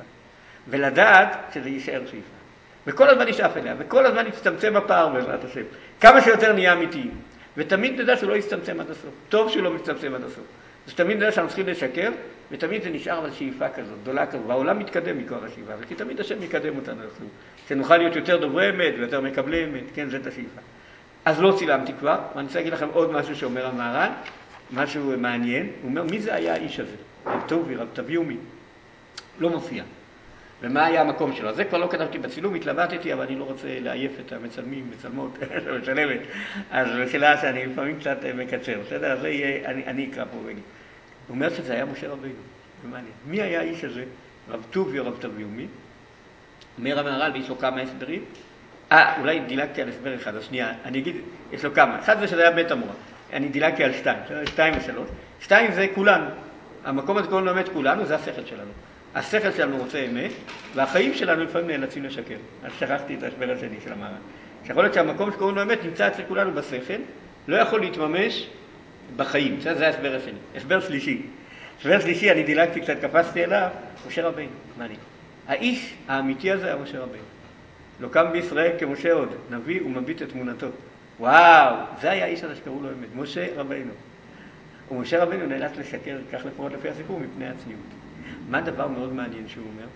ולדעת שזה יישאר שאיפה. וכל הזמן נשאף אליה, וכל הזמן יצטמצם הפער בעזרת השם. כמה שיותר נהיה אמיתיים. ותמיד נדע שהוא לא יצטמצם עד הסוף. טוב שהוא לא מצטמצם עד הסוף. אז תמיד נדע שאנחנו צריכים לשקר, ותמיד זה נשאר על שאיפה כזאת, גדולה כזאת. והעולם מתקדם מכוח השאיפה, וכי תמיד השם יקדם אותנו. שנוכל להיות יותר דוברי אמת ויותר מקבלי אמת, כן, זאת השאיפה. אז לא צילמתי כבר, ואני רוצה להגיד לכם עוד משהו שאומר המהר"ל, משהו מעניין. הוא אומר, מי זה היה האיש הזה? רב טובי, רב תביומי. לא מופיע. ומה היה המקום שלו? אז זה כבר לא כתבתי בצילום, התלבטתי, אבל אני לא רוצה לעייף את המצלמים, מצלמות, מצלמת. אז בשאלה שאני לפעמים קצת מקצר. בסדר? אז זה יהיה, אני, אני אקרא פה וגיד. הוא אומר שזה היה משה רבינו. ומעניין. מי היה האיש הזה? רב טובי או רב תביומי? אומר המהר"ל, ויש לו כמה הסברים. אה, אולי דילגתי על הסבר אחד, אז שנייה, אני אגיד, יש לו כמה. אחד זה שזה היה בית אמורה. אני דילגתי על שתיים, שתיים ושלוש. שתיים זה כולנו. המקום הזה קוראים לו אמת כולנו, זה השכל שלנו. השכל שלנו רוצה אמת, והחיים שלנו לפעמים נאלצים לשקר. אז שכחתי את ההסבר השני של המהר"ל. שיכול להיות שהמקום שקוראים לו אמת נמצא אצל כולנו בשכל, לא יכול להתממש בחיים. זה, זה ההסבר השני. הסבר שלישי. הסבר שלישי, אני דילגתי קצת, קפצתי אליו, משה רבינו. מעניין. האיש האמיתי הזה היה משה רבינו. לא קם בישראל כמשה עוד, נביא ומביט את תמונתו. וואו, זה היה האיש הזה שקראו לו אמת, משה רבינו. ומשה רבינו נאלץ לשקר, כך לפחות לפי הסיפור, מפני הצניעות. מה דבר מאוד מעניין שהוא אומר?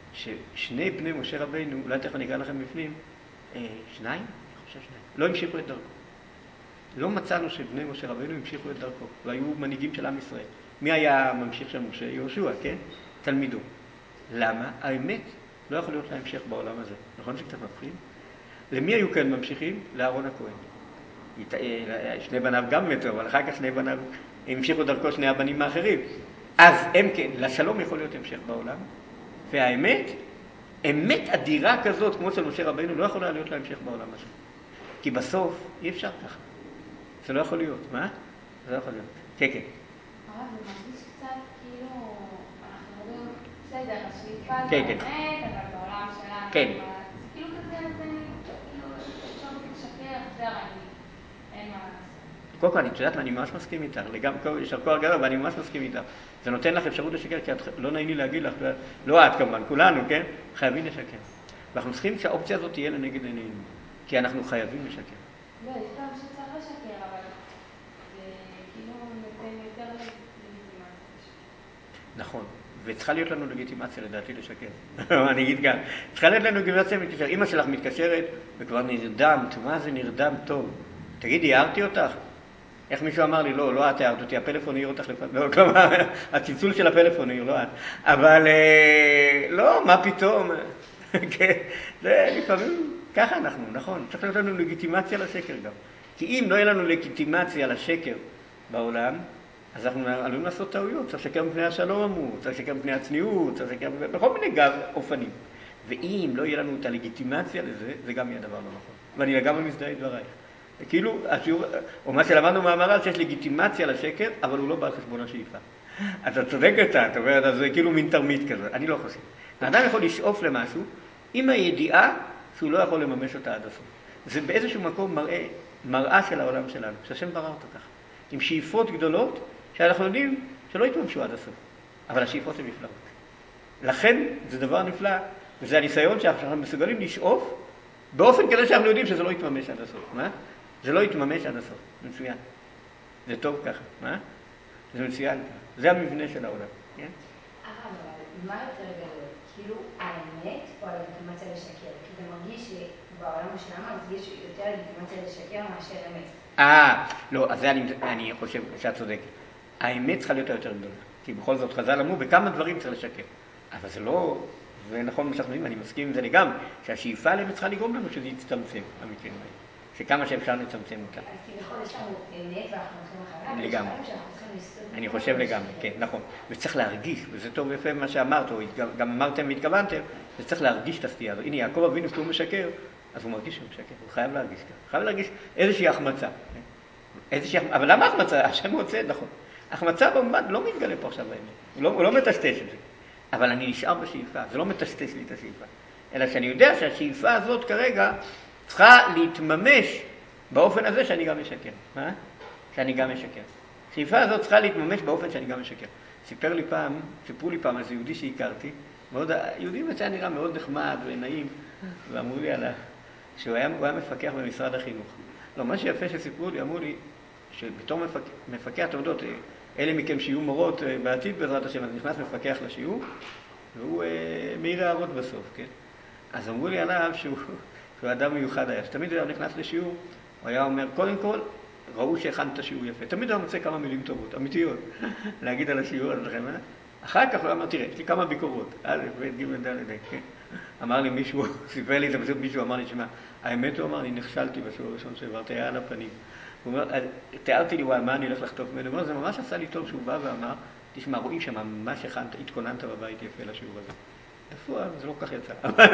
ששני בני משה רבינו, אולי תכף אני אקרא לכם בפנים, אה, שניים? אני חושב שניים. לא המשיכו את דרכו. לא מצאנו שבני משה רבינו המשיכו את דרכו, והיו מנהיגים של עם ישראל. מי היה הממשיך של משה? יהושע, כן? תלמידו. למה? האמת לא יכול להיות לה המשך בעולם הזה. נכון שקצת מפחיד? למי היו כאן ממשיכים? לאהרון הכהן. שני בניו גם מתו, אבל אחר כך שני בניו המשיכו דרכו שני הבנים האחרים. אז הם כן, לשלום יכול להיות המשך בעולם, והאמת, אמת אדירה כזאת, כמו של משה רבינו, לא יכולה להיות לה המשך בעולם הזה. כי בסוף אי אפשר ככה. זה לא יכול להיות, מה? זה לא יכול להיות. כן, כן. הרב, זה מרגיש קצת כאילו, אנחנו אומרים, בסדר, השאיפה זה כן, כן. באמת, אבל בעולם שלנו, כן. זה כאילו כזה, זה כאילו, אפשר לשקר, בסדר, אין מה לעשות. קודם כל, אני יודעת מה, אני ממש מסכים איתך, לגמרי, יש הכל הגדול, ואני ממש מסכים איתך. זה נותן לך אפשרות לשקר, כי את, לא נעים לי להגיד לך, לא את כמובן, כולנו, כן? חייבים לשקר. ואנחנו צריכים שהאופציה הזאת תהיה לנגד עינינו, כי אנחנו חייבים לשקר. לא, יש פעם שצריך לשקר, אבל זה כאילו נותן יותר לגיטימציה. נכון, וצריכה להיות לנו לגיטימציה לדעתי לשקר. אני אגיד כאן, צריכה להיות לנו לגיטימציה להתקשר. אמא שלך מתקשרת וכבר נרדמת, מה זה נרדם טוב? תגידי, הערתי אותך? איך מישהו אמר לי, לא, לא את הערת אותי, הפלאפון העיר אותך לפעמים, לא, כלומר, הציצול של הפלאפון העיר, לא את. אבל לא, מה פתאום? זה לפעמים, ככה אנחנו, נכון, צריך להיות לנו לגיטימציה לשקר גם. כי אם לא יהיה לנו לגיטימציה לשקר בעולם, אז אנחנו עלולים לעשות טעויות, צריך לשקר מפני השלום אמרו, צריך לשקר מפני הצניעות, צריך לשקר בכל מיני גב אופנים. ואם לא יהיה לנו את הלגיטימציה לזה, זה גם יהיה דבר לא נכון. ואני לגמרי מזדהה את דברייך. כאילו, השיעור, או מה שלמדנו מהמהר"ל, שיש לגיטימציה לשקר, אבל הוא לא בא על חשבון השאיפה. אתה צודק אותה, אתה אומרת, אז זה כאילו מין תרמית כזה. אני לא חושב. האדם יכול לשאוף למשהו, עם הידיעה שהוא לא יכול לממש אותה עד הסוף. זה באיזשהו מקום מראה, מראה של העולם שלנו, שהשם ברא אותו ככה. עם שאיפות גדולות, שאנחנו יודעים שלא יתממשו עד הסוף. אבל השאיפות הן נפלאות. לכן זה דבר נפלא, וזה הניסיון שאנחנו מסוגלים לשאוף, באופן כזה שאנחנו יודעים שזה לא יתממש עד הסוף. מה? זה לא יתממש עד הסוף. מצוין. זה טוב ככה. מה? זה מצוין ככה. זה המבנה של העולם. כן? אבל מה יותר גדול? כאילו האמת או הלגיטימציה לשקר? כי זה מרגיש שבעולם שלנו אז יש יותר לגיטימציה לשקר מאשר אמת. אה, לא, אז זה אני, אני חושב שאת צודקת. האמת צריכה להיות יותר גדולה. כי בכל זאת חז"ל אמרו, בכמה דברים צריך לשקר. אבל זה לא, זה נכון מה שאנחנו יודעים, אני מסכים עם זה לגמרי, שהשאיפה עליהם צריכה לגרום לנו שזה יצטמצם, המקרים האלה. שכמה שאפשר לצמצם אותה. אז כביכול יש לנו אמת ואנחנו הולכים אחריו, לגמרי. יש שאנחנו צריכים לסתות. אני חושב לגמרי, כן, נכון. וצריך להרגיש, וזה טוב יפה מה שאמרת, או גם אמרתם והתכוונתם, וצריך להרגיש את הסטייה הזאת. הנה, יעקב אבינו כשהוא משקר, אז הוא מרגיש שהוא משקר, הוא חייב להרגיש ככה. חייב להרגיש איזושהי החמצה. איזושהי, אבל למה החמצה? השם רוצה, נכון. החמצה במובן לא מתגלה פה עכשיו באמת. הוא לא, הוא לא מטשטש את זה. אבל אני נשאר בשאיפה, זה לא מטשטש לי את השאיפה. אלא שאני יודע שהשאיפה הזאת כרגע צריכה להתממש באופן הזה שאני גם משקר. מה? שאני גם משקר. השאיפה הזאת צריכה להתממש באופן שאני גם משקר. סיפר לי פעם, סיפרו לי פעם איזה יהודי שהכרתי, מאוד, יהודי מצא נראה מאוד נחמד ונעים, ואמרו לי עליו, שהוא היה, היה מפקח במשרד החינוך. לא, מה שיפה שסיפרו לי, אמרו לי, שבתור מפק, מפקח תעודות, אלה מכם שיהיו מורות בעתיד בעזרת השם, אז נכנס מפקח לשיעור, והוא אה, מעיר הערות בסוף, כן? אז אמרו לי עליו שהוא, שהוא אדם מיוחד היה, שתמיד הוא נכנס לשיעור, הוא היה אומר, קודם כל, ראו שהכנת שיעור יפה. תמיד הוא מוצא כמה מילים טובות, אמיתיות, להגיד על השיעור, אז לכם, אחר כך הוא אמר, תראה, יש לי כמה ביקורות, א', ב', ג', ד', כן? אמר לי מישהו, סיפר לי את זה, מישהו אמר לי, שמה, האמת הוא אמר, אני נכשלתי בשיעור הראשון שהעברתי, היה על הפנים. הוא אומר, תיארתי לי, וואי, מה אני הולך לכתוב ממנו? הוא אומר, זה ממש עשה לי טוב שהוא בא ואמר, תשמע, רואים שממש הכנת, התכוננת בבית יפה לשיעור הזה. תפוע, זה לא כך יצא.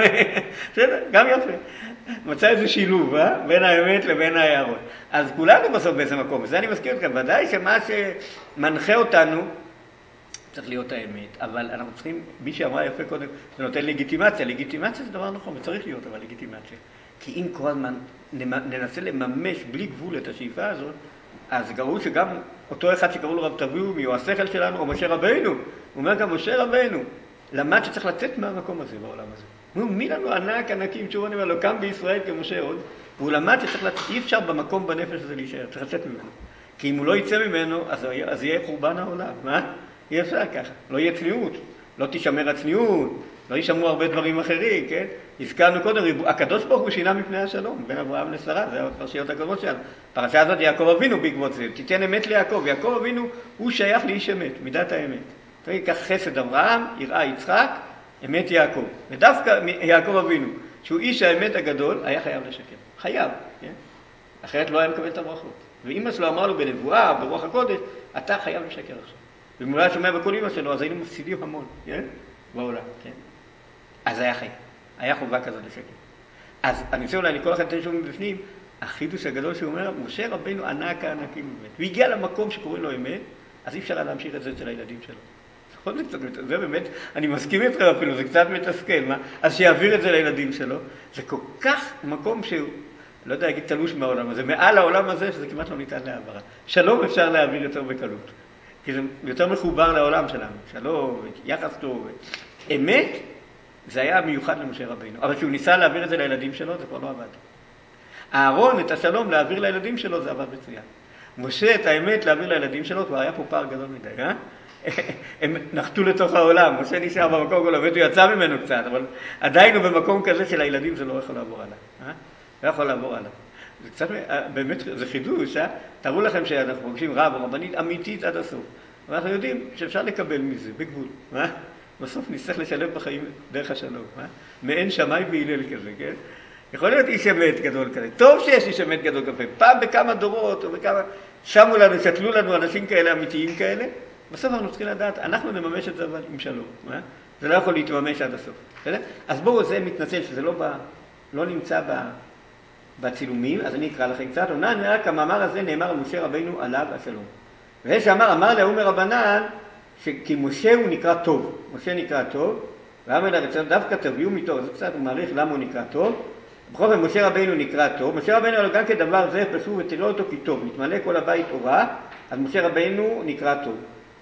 בסדר, גם יפה. מצא איזה שילוב, אה? בין האמת לבין ההערות. אז כולנו בסוף באיזה מקום, וזה אני מזכיר אתכם, ודאי שמה שמנחה אותנו, צריך להיות האמת, אבל אנחנו צריכים, מי שאמרה יפה קודם, זה נותן לגיטימציה. לגיטימציה זה דבר נכון, וצריך להיות אבל לגיטימציה. כי אם כל הזמן ננסה לממש בלי גבול את השאיפה הזאת, אז גרו שגם אותו אחד שקראו לו רב תביאומי, או השכל שלנו, או משה רבינו, הוא אומר גם משה רבינו, למד שצריך לצאת מהמקום הזה בעולם הזה. הוא אומר, מי לנו ענק, ענקים, שוב אני אומר, לא קם בישראל כמשה עוד, והוא למד שצריך לצאת, אי אפשר במקום בנפש הזה להישאר, צריך לצאת ממנו. כי אם הוא לא יצא ממנו, אז, אז יהיה חורבן העולם, מה? אי אפשר ככה, לא יהיה צניעות, לא תשמר הצניעות, לא ישמרו הרבה דברים אחרים, כן? הזכרנו קודם, הקדוש ברוך הוא שינה מפני השלום, בין אברהם לשרה, זה הפרשיות הקודמות שלנו. פרשה הזאת יעקב אבינו בעקבות זה, תיתן אמת ליעקב, יעקב אבינו הוא שייך לאיש אמת, מידת האמת. כך חסד אברהם, יראה יצחק, אמת יעקב. ודווקא יעקב אבינו, שהוא איש האמת הגדול, היה חייב לשקר. חייב, כן? אחרת לא היה מקבל את הברכות. ואמא שלו אמרה לו בנבואה, ברוח הקודש, אתה חייב לשקר עכשיו. ואם הוא היה שומע בכל אמא שלו, אז היינו מפסידים המון, כן? בעולם, כן? אז היה חייב. היה חובה כזאת לשקר. אז אני רוצה אולי לקרוא לכם את שומעים בפנים, החידוש הגדול שהוא אומר, משה רבינו ענק הענקים באמת. הוא הגיע למקום שקוראים לו אמת, אז אי אפשר להמשיך את זה אצל הילדים שלו. נכון, זה, קצת, זה באמת, אני מסכים איתכם אפילו, זה קצת מתסכל, מה? אז שיעביר את זה לילדים שלו. זה כל כך מקום שהוא, לא יודע, להגיד תלוש מהעולם הזה, מעל העולם הזה, שזה כמעט לא ניתן להעברה. שלום אפשר להעביר יותר בקלות, כי זה יותר מחובר לעולם שלנו. שלום, יחס טוב. אמת, זה היה מיוחד למשה רבינו, אבל כשהוא ניסה להעביר את זה לילדים שלו, זה כבר לא עבד. אהרון את השלום להעביר לילדים שלו, זה עבד מצוין. משה את האמת להעביר לילדים שלו, כבר היה פה פער גדול מדי, אה? הם נחתו לתוך העולם, משה נשאר במקום כל הבית, הוא יצא ממנו קצת, אבל עדיין הוא במקום כזה של הילדים, זה לא יכול לעבור עליו, אה? לא יכול לעבור עליו. זה קצת, באמת, זה חידוש, אה? תראו לכם שאנחנו פוגשים רב או רבנית אמיתית עד הסוף. ואנחנו יודעים שאפשר לקבל מזה, בגבול, אה? בסוף נצטרך לשלב בחיים דרך השלום, אה? מעין שמיים והילל כזה, כן? יכול להיות איש אמת גדול כזה. טוב שיש איש אמת גדול כזה. פעם בכמה דורות או בכמה, שמו לנו, שתלו לנו אנשים כאלה אמיתיים כאלה, בסוף אנחנו צריכים לדעת, אנחנו נממש את זה אבל עם שלום. אה? זה לא יכול להתממש עד הסוף. בסדר? אז בואו, זה מתנצל שזה לא, ב, לא נמצא ב, בצילומים, אז אני אקרא לכם קצת. עונה נראה כמאמר הזה נאמר על משה רבינו עליו השלום. וזה שאמר, אמר לאום רבנן, כי משה הוא נקרא טוב. משה נקרא טוב, ואמר לה, דווקא תביאו מתור, זה קצת הוא מעריך למה הוא נקרא טוב. בכל זאת, משה רבינו נקרא טוב. משה רבינו אבל גם כדבר זה פסוק ותראו אותו כי טוב. מתמלא כל הבית אורה, אז משה רבינו נקרא טוב.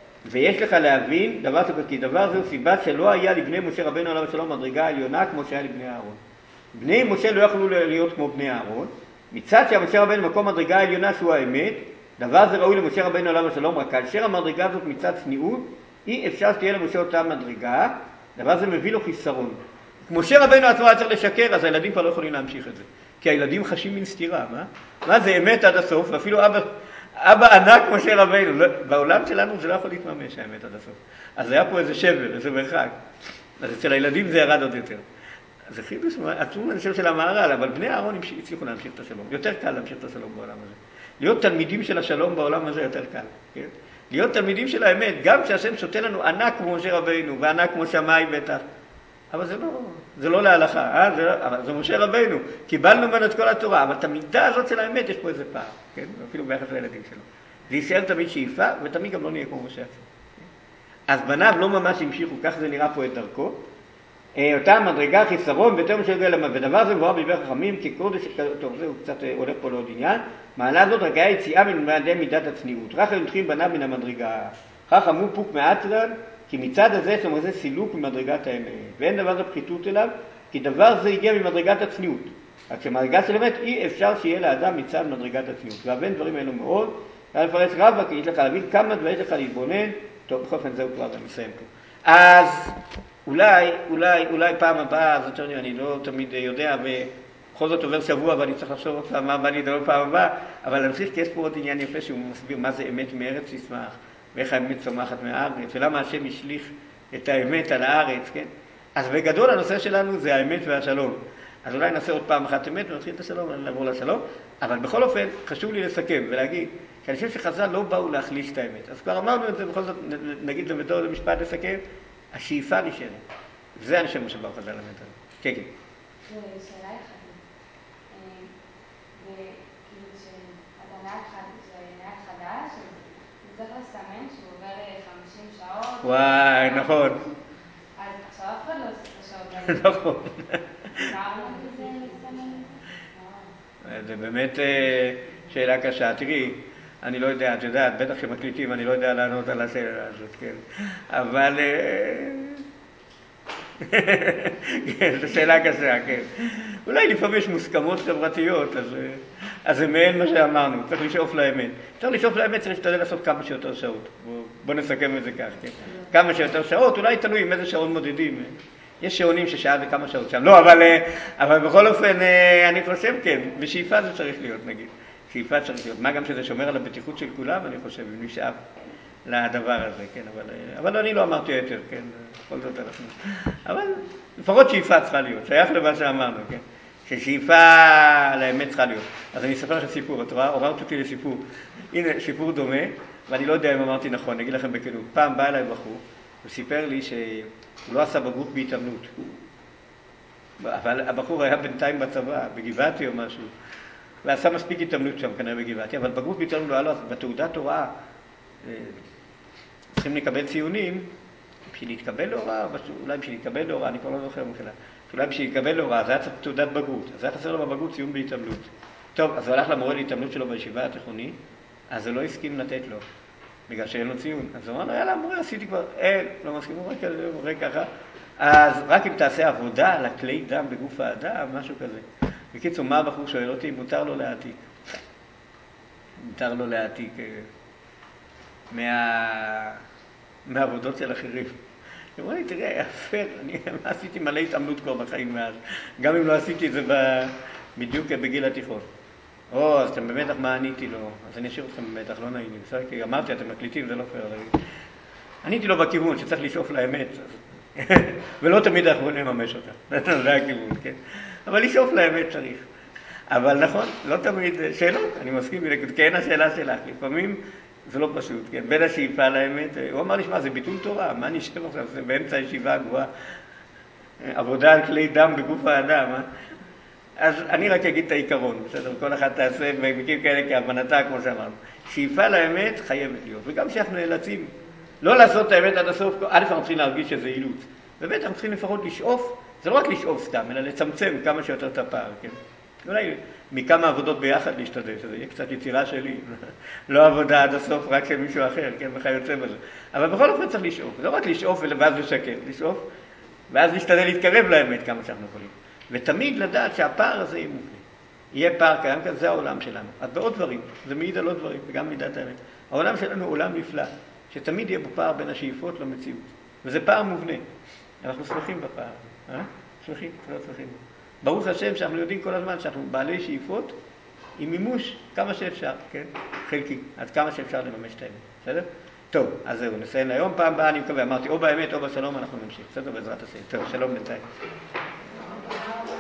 ויש לך להבין דבר זה, כי דבר זה הוא סיבה שלא היה לבני משה רבינו עליו השלום מדרגה עליונה כמו שהיה לבני אהרון. בני משה לא יכלו להיות כמו בני אהרון. מצד שמשה רבינו מקום מדרגה עליונה שהוא האמת, דבר זה ראוי למשה רבינו עליו השלום, רק כאשר המדרגה הזאת מצד צניעות, אי אפשר שתהיה למשה אותה מדרגה, דבר זה מביא לו חיסרון. משה רבינו עצמו היה צריך לשקר, אז הילדים כבר לא יכולים להמשיך את זה. כי הילדים חשים מן סתירה, מה? מה זה אמת עד הסוף, ואפילו אבא, אבא ענק משה רבינו. לא, בעולם שלנו זה לא יכול להתממש האמת עד הסוף. אז היה פה איזה שבר, איזה מרחק. אז אצל הילדים זה ירד עוד יותר. אז זה חידוש עצום, אני חושב, של המהר"ל, אבל בני אהרון הצליחו להמשיך את השלום. יותר קל להמשיך את השלום בעולם הזה. להיות תלמידים של השלום בעולם הזה יותר קל, כן? להיות תלמידים של האמת, גם כשהשם שותה לנו ענק כמו משה רבינו, וענק כמו שמיים בטח. אבל זה לא, זה לא להלכה, אה? זה, אבל זה משה רבינו, קיבלנו ממנו את כל התורה, אבל את המידה הזאת של האמת יש פה איזה פער, כן? אפילו ביחס לילדים שלו. זה יישאר תמיד שאיפה, ותמיד גם לא נהיה כמו משה עצמו. אז בניו לא ממש המשיכו, כך זה נראה פה את דרכו. אותה מדרגה חיסרון, ויותר משהו יגיע למה, ודבר זה מבואר בדברי חכמים, כי קודש, טוב, זה הוא קצת הולך פה לעוד עניין, מעלה זאת רק היה יציאה מלמדי מידת הצניעות, רק הם מתחילים בניו מן המדרגה, כך אמרו פוק מעצרן, כי מצד הזה, זאת אומרת, זה סילוק ממדרגת האמת, ואין דבר זה פחיתות אליו, כי דבר זה הגיע ממדרגת הצניעות. רק שמדרגה של אמת, אי אפשר שיהיה לאדם מצד מדרגת הצניעות. והבן דברים האלו מאוד, היה לפרץ רבה, כי יש לך להבין כמה דברים יש לך להתבונן, טוב, בכל אופן זהו כבר, אני מסיים פה. אז אולי, אולי, אולי פעם הבאה, זאת אומרת, אני לא תמיד יודע, ובכל זאת עובר שבוע, ואני צריך לחשוב עוד פעם מה בא לי לדבר פעם הבאה, אבל אני חושב כי יש פה עוד עניין יפה שהוא מסביר מה זה אמת מארץ ישמח, ואיך האמת צומחת מהארץ, ולמה השם השליך את האמת על הארץ, כן? אז בגדול הנושא שלנו זה האמת והשלום. אז אולי נעשה עוד פעם אחת אמת ונתחיל את השלום ונעבור לשלום, אבל בכל אופן חשוב לי לסכם ולהגיד שאני חושב שחז"ל לא באו להחליש את האמת. אז כבר אמרנו את זה, בכל זאת נגיד למתור למשפט לסכם, השאיפה נשארת. זה אני חושב שבאו חז"ל למת הזה. כן, כן. שאלה אחד. וכאילו שאתה נהג חדש, הוא צריך לסמן שהוא עובר חמישים שעות. וואי, נכון. אז עכשיו אף אחד לא עושה את השעות האלה. נכון. זה באמת שאלה קשה. תראי, אני לא יודע, את יודעת, בטח שמקליטים, אני לא יודע לענות על השאלה הזאת, כן. אבל כן, זו שאלה קשה, כן. אולי לפעמים יש מוסכמות חברתיות, אז, אז זה מעין מה שאמרנו, צריך לשאוף לאמת. צריך לשאוף לאמת, צריך להשתדל לעשות כמה שיותר שעות. בוא, בוא נסכם את זה כך, כן. כמה שיותר שעות, אולי תלוי עם איזה שעון מודדים. יש שעונים ששעה זה כמה שעות שם. לא, אבל, אבל בכל אופן, אני חושב, כן, בשאיפה זה צריך להיות, נגיד. שאיפה צריך להיות. מה גם שזה שומר על הבטיחות של כולם, אני חושב, אם נשאף. לדבר הזה, כן, אבל, אבל אני לא אמרתי יותר, כן, בכל זאת אנחנו, אבל לפחות שאיפה צריכה להיות, שייך למה שאמרנו, כן, ששאיפה לאמת צריכה להיות. אז אני אספר לכם סיפור, את רואה, עוררת אותי לסיפור, הנה סיפור דומה, ואני לא יודע אם אמרתי נכון, אני אגיד לכם בכנות, פעם בא אליי בחור, הוא סיפר לי שהוא לא עשה בגרות בהתאמנות, אבל הבחור היה בינתיים בצבא, בגבעתי או משהו, ועשה מספיק התאמנות שם כנראה בגבעתי, אבל בגרות בהתאמנות לא היה לו, בתעודת הוראה, צריכים לקבל ציונים, בשביל להתקבל להוראה, אולי בשביל להתקבל להוראה, אני כבר לא זוכר מבחינה, אולי בשביל להתקבל להוראה, זה היה צריך תעודת בגרות, אז היה חסר לו בבגרות ציון בהתאמנות. טוב, אז הוא הלך למורה להתאמנות שלו בישיבה התיכונית, אז הוא לא הסכים לתת לו, בגלל שאין לו ציון. אז הוא אמר לו, יאללה, מורה, עשיתי כבר, אין, לא מסכים, הוא רק כזה, הוא רק ככה. אז רק אם תעשה עבודה על הכלי דם בגוף האדם, משהו כזה. בקיצור, מה הבחור שואל אותי? מותר לו להעתיק. מותר לו להעתיק מה... מהעבודות של אחרים. הוא אומר לי, תראה, אפשר, אני עשיתי מלא התאמנות כבר בחיים מאז, גם אם לא עשיתי את זה ב... בדיוק בגיל התיכון. או, אז אתם במתח מה עניתי לו, אז אני אשאיר אתכם במתח, לא נעים לי, כי אמרתי, אתם מקליטים, זה לא פייר. עניתי לו בכיוון שצריך לשאוף לאמת, ולא תמיד אנחנו נממש אותה, זה הכיוון, כן? אבל לשאוף לאמת צריך. אבל נכון, לא תמיד, שאלות, אני מסכים, כי אין השאלה שלך, לפעמים זה לא פשוט, כן? בין השאיפה לאמת, הוא אמר לי, שמה, זה ביטול תורה, מה נשאר עכשיו? זה באמצע הישיבה הגבוהה, עבודה על כלי דם בגוף האדם, אה? אז אני רק אגיד את העיקרון, בסדר? כל אחד תעשה במקרים כאלה כהבנתה, כמו שאמרנו. שאיפה לאמת חייבת להיות, וגם שאנחנו נאלצים לא לעשות את האמת עד הסוף, א' אנחנו צריכים להרגיש שזה אילוץ, וב' אנחנו צריכים לפחות לשאוף, זה לא רק לשאוף סתם, אלא לצמצם כמה שיותר את הפער, כן? אולי מכמה עבודות ביחד להשתדל, שזה יהיה קצת יצירה שלי, לא עבודה עד הסוף רק של מישהו אחר, כן? וכיוצא בזה. אבל בכל אופן צריך לשאוף, לא רק לשאוף ואז לשקר, לשאוף, ואז להשתדל להתקרב לאמת כמה שאנחנו יכולים. ותמיד לדעת שהפער הזה יהיה מובנה. יהיה פער קיים כאן, זה העולם שלנו. אז בעוד דברים, זה מעיד על עוד דברים, וגם מידת האמת. העולם שלנו הוא עולם נפלא, שתמיד יהיה בו פער בין השאיפות למציאות. וזה פער מובנה. אנחנו שמחים בפער. אה? שמחים, לא שמחים. ברוך השם שאנחנו יודעים כל הזמן שאנחנו בעלי שאיפות עם מימוש כמה שאפשר, כן? חלקי, עד כמה שאפשר לממש את האמת. בסדר? טוב, אז זהו, נסיים להיום. פעם באה אני מקווה, אמרתי, או באמת או בשלום אנחנו נמשיך. בסדר, בעזרת השם. טוב, שלום בינתיים.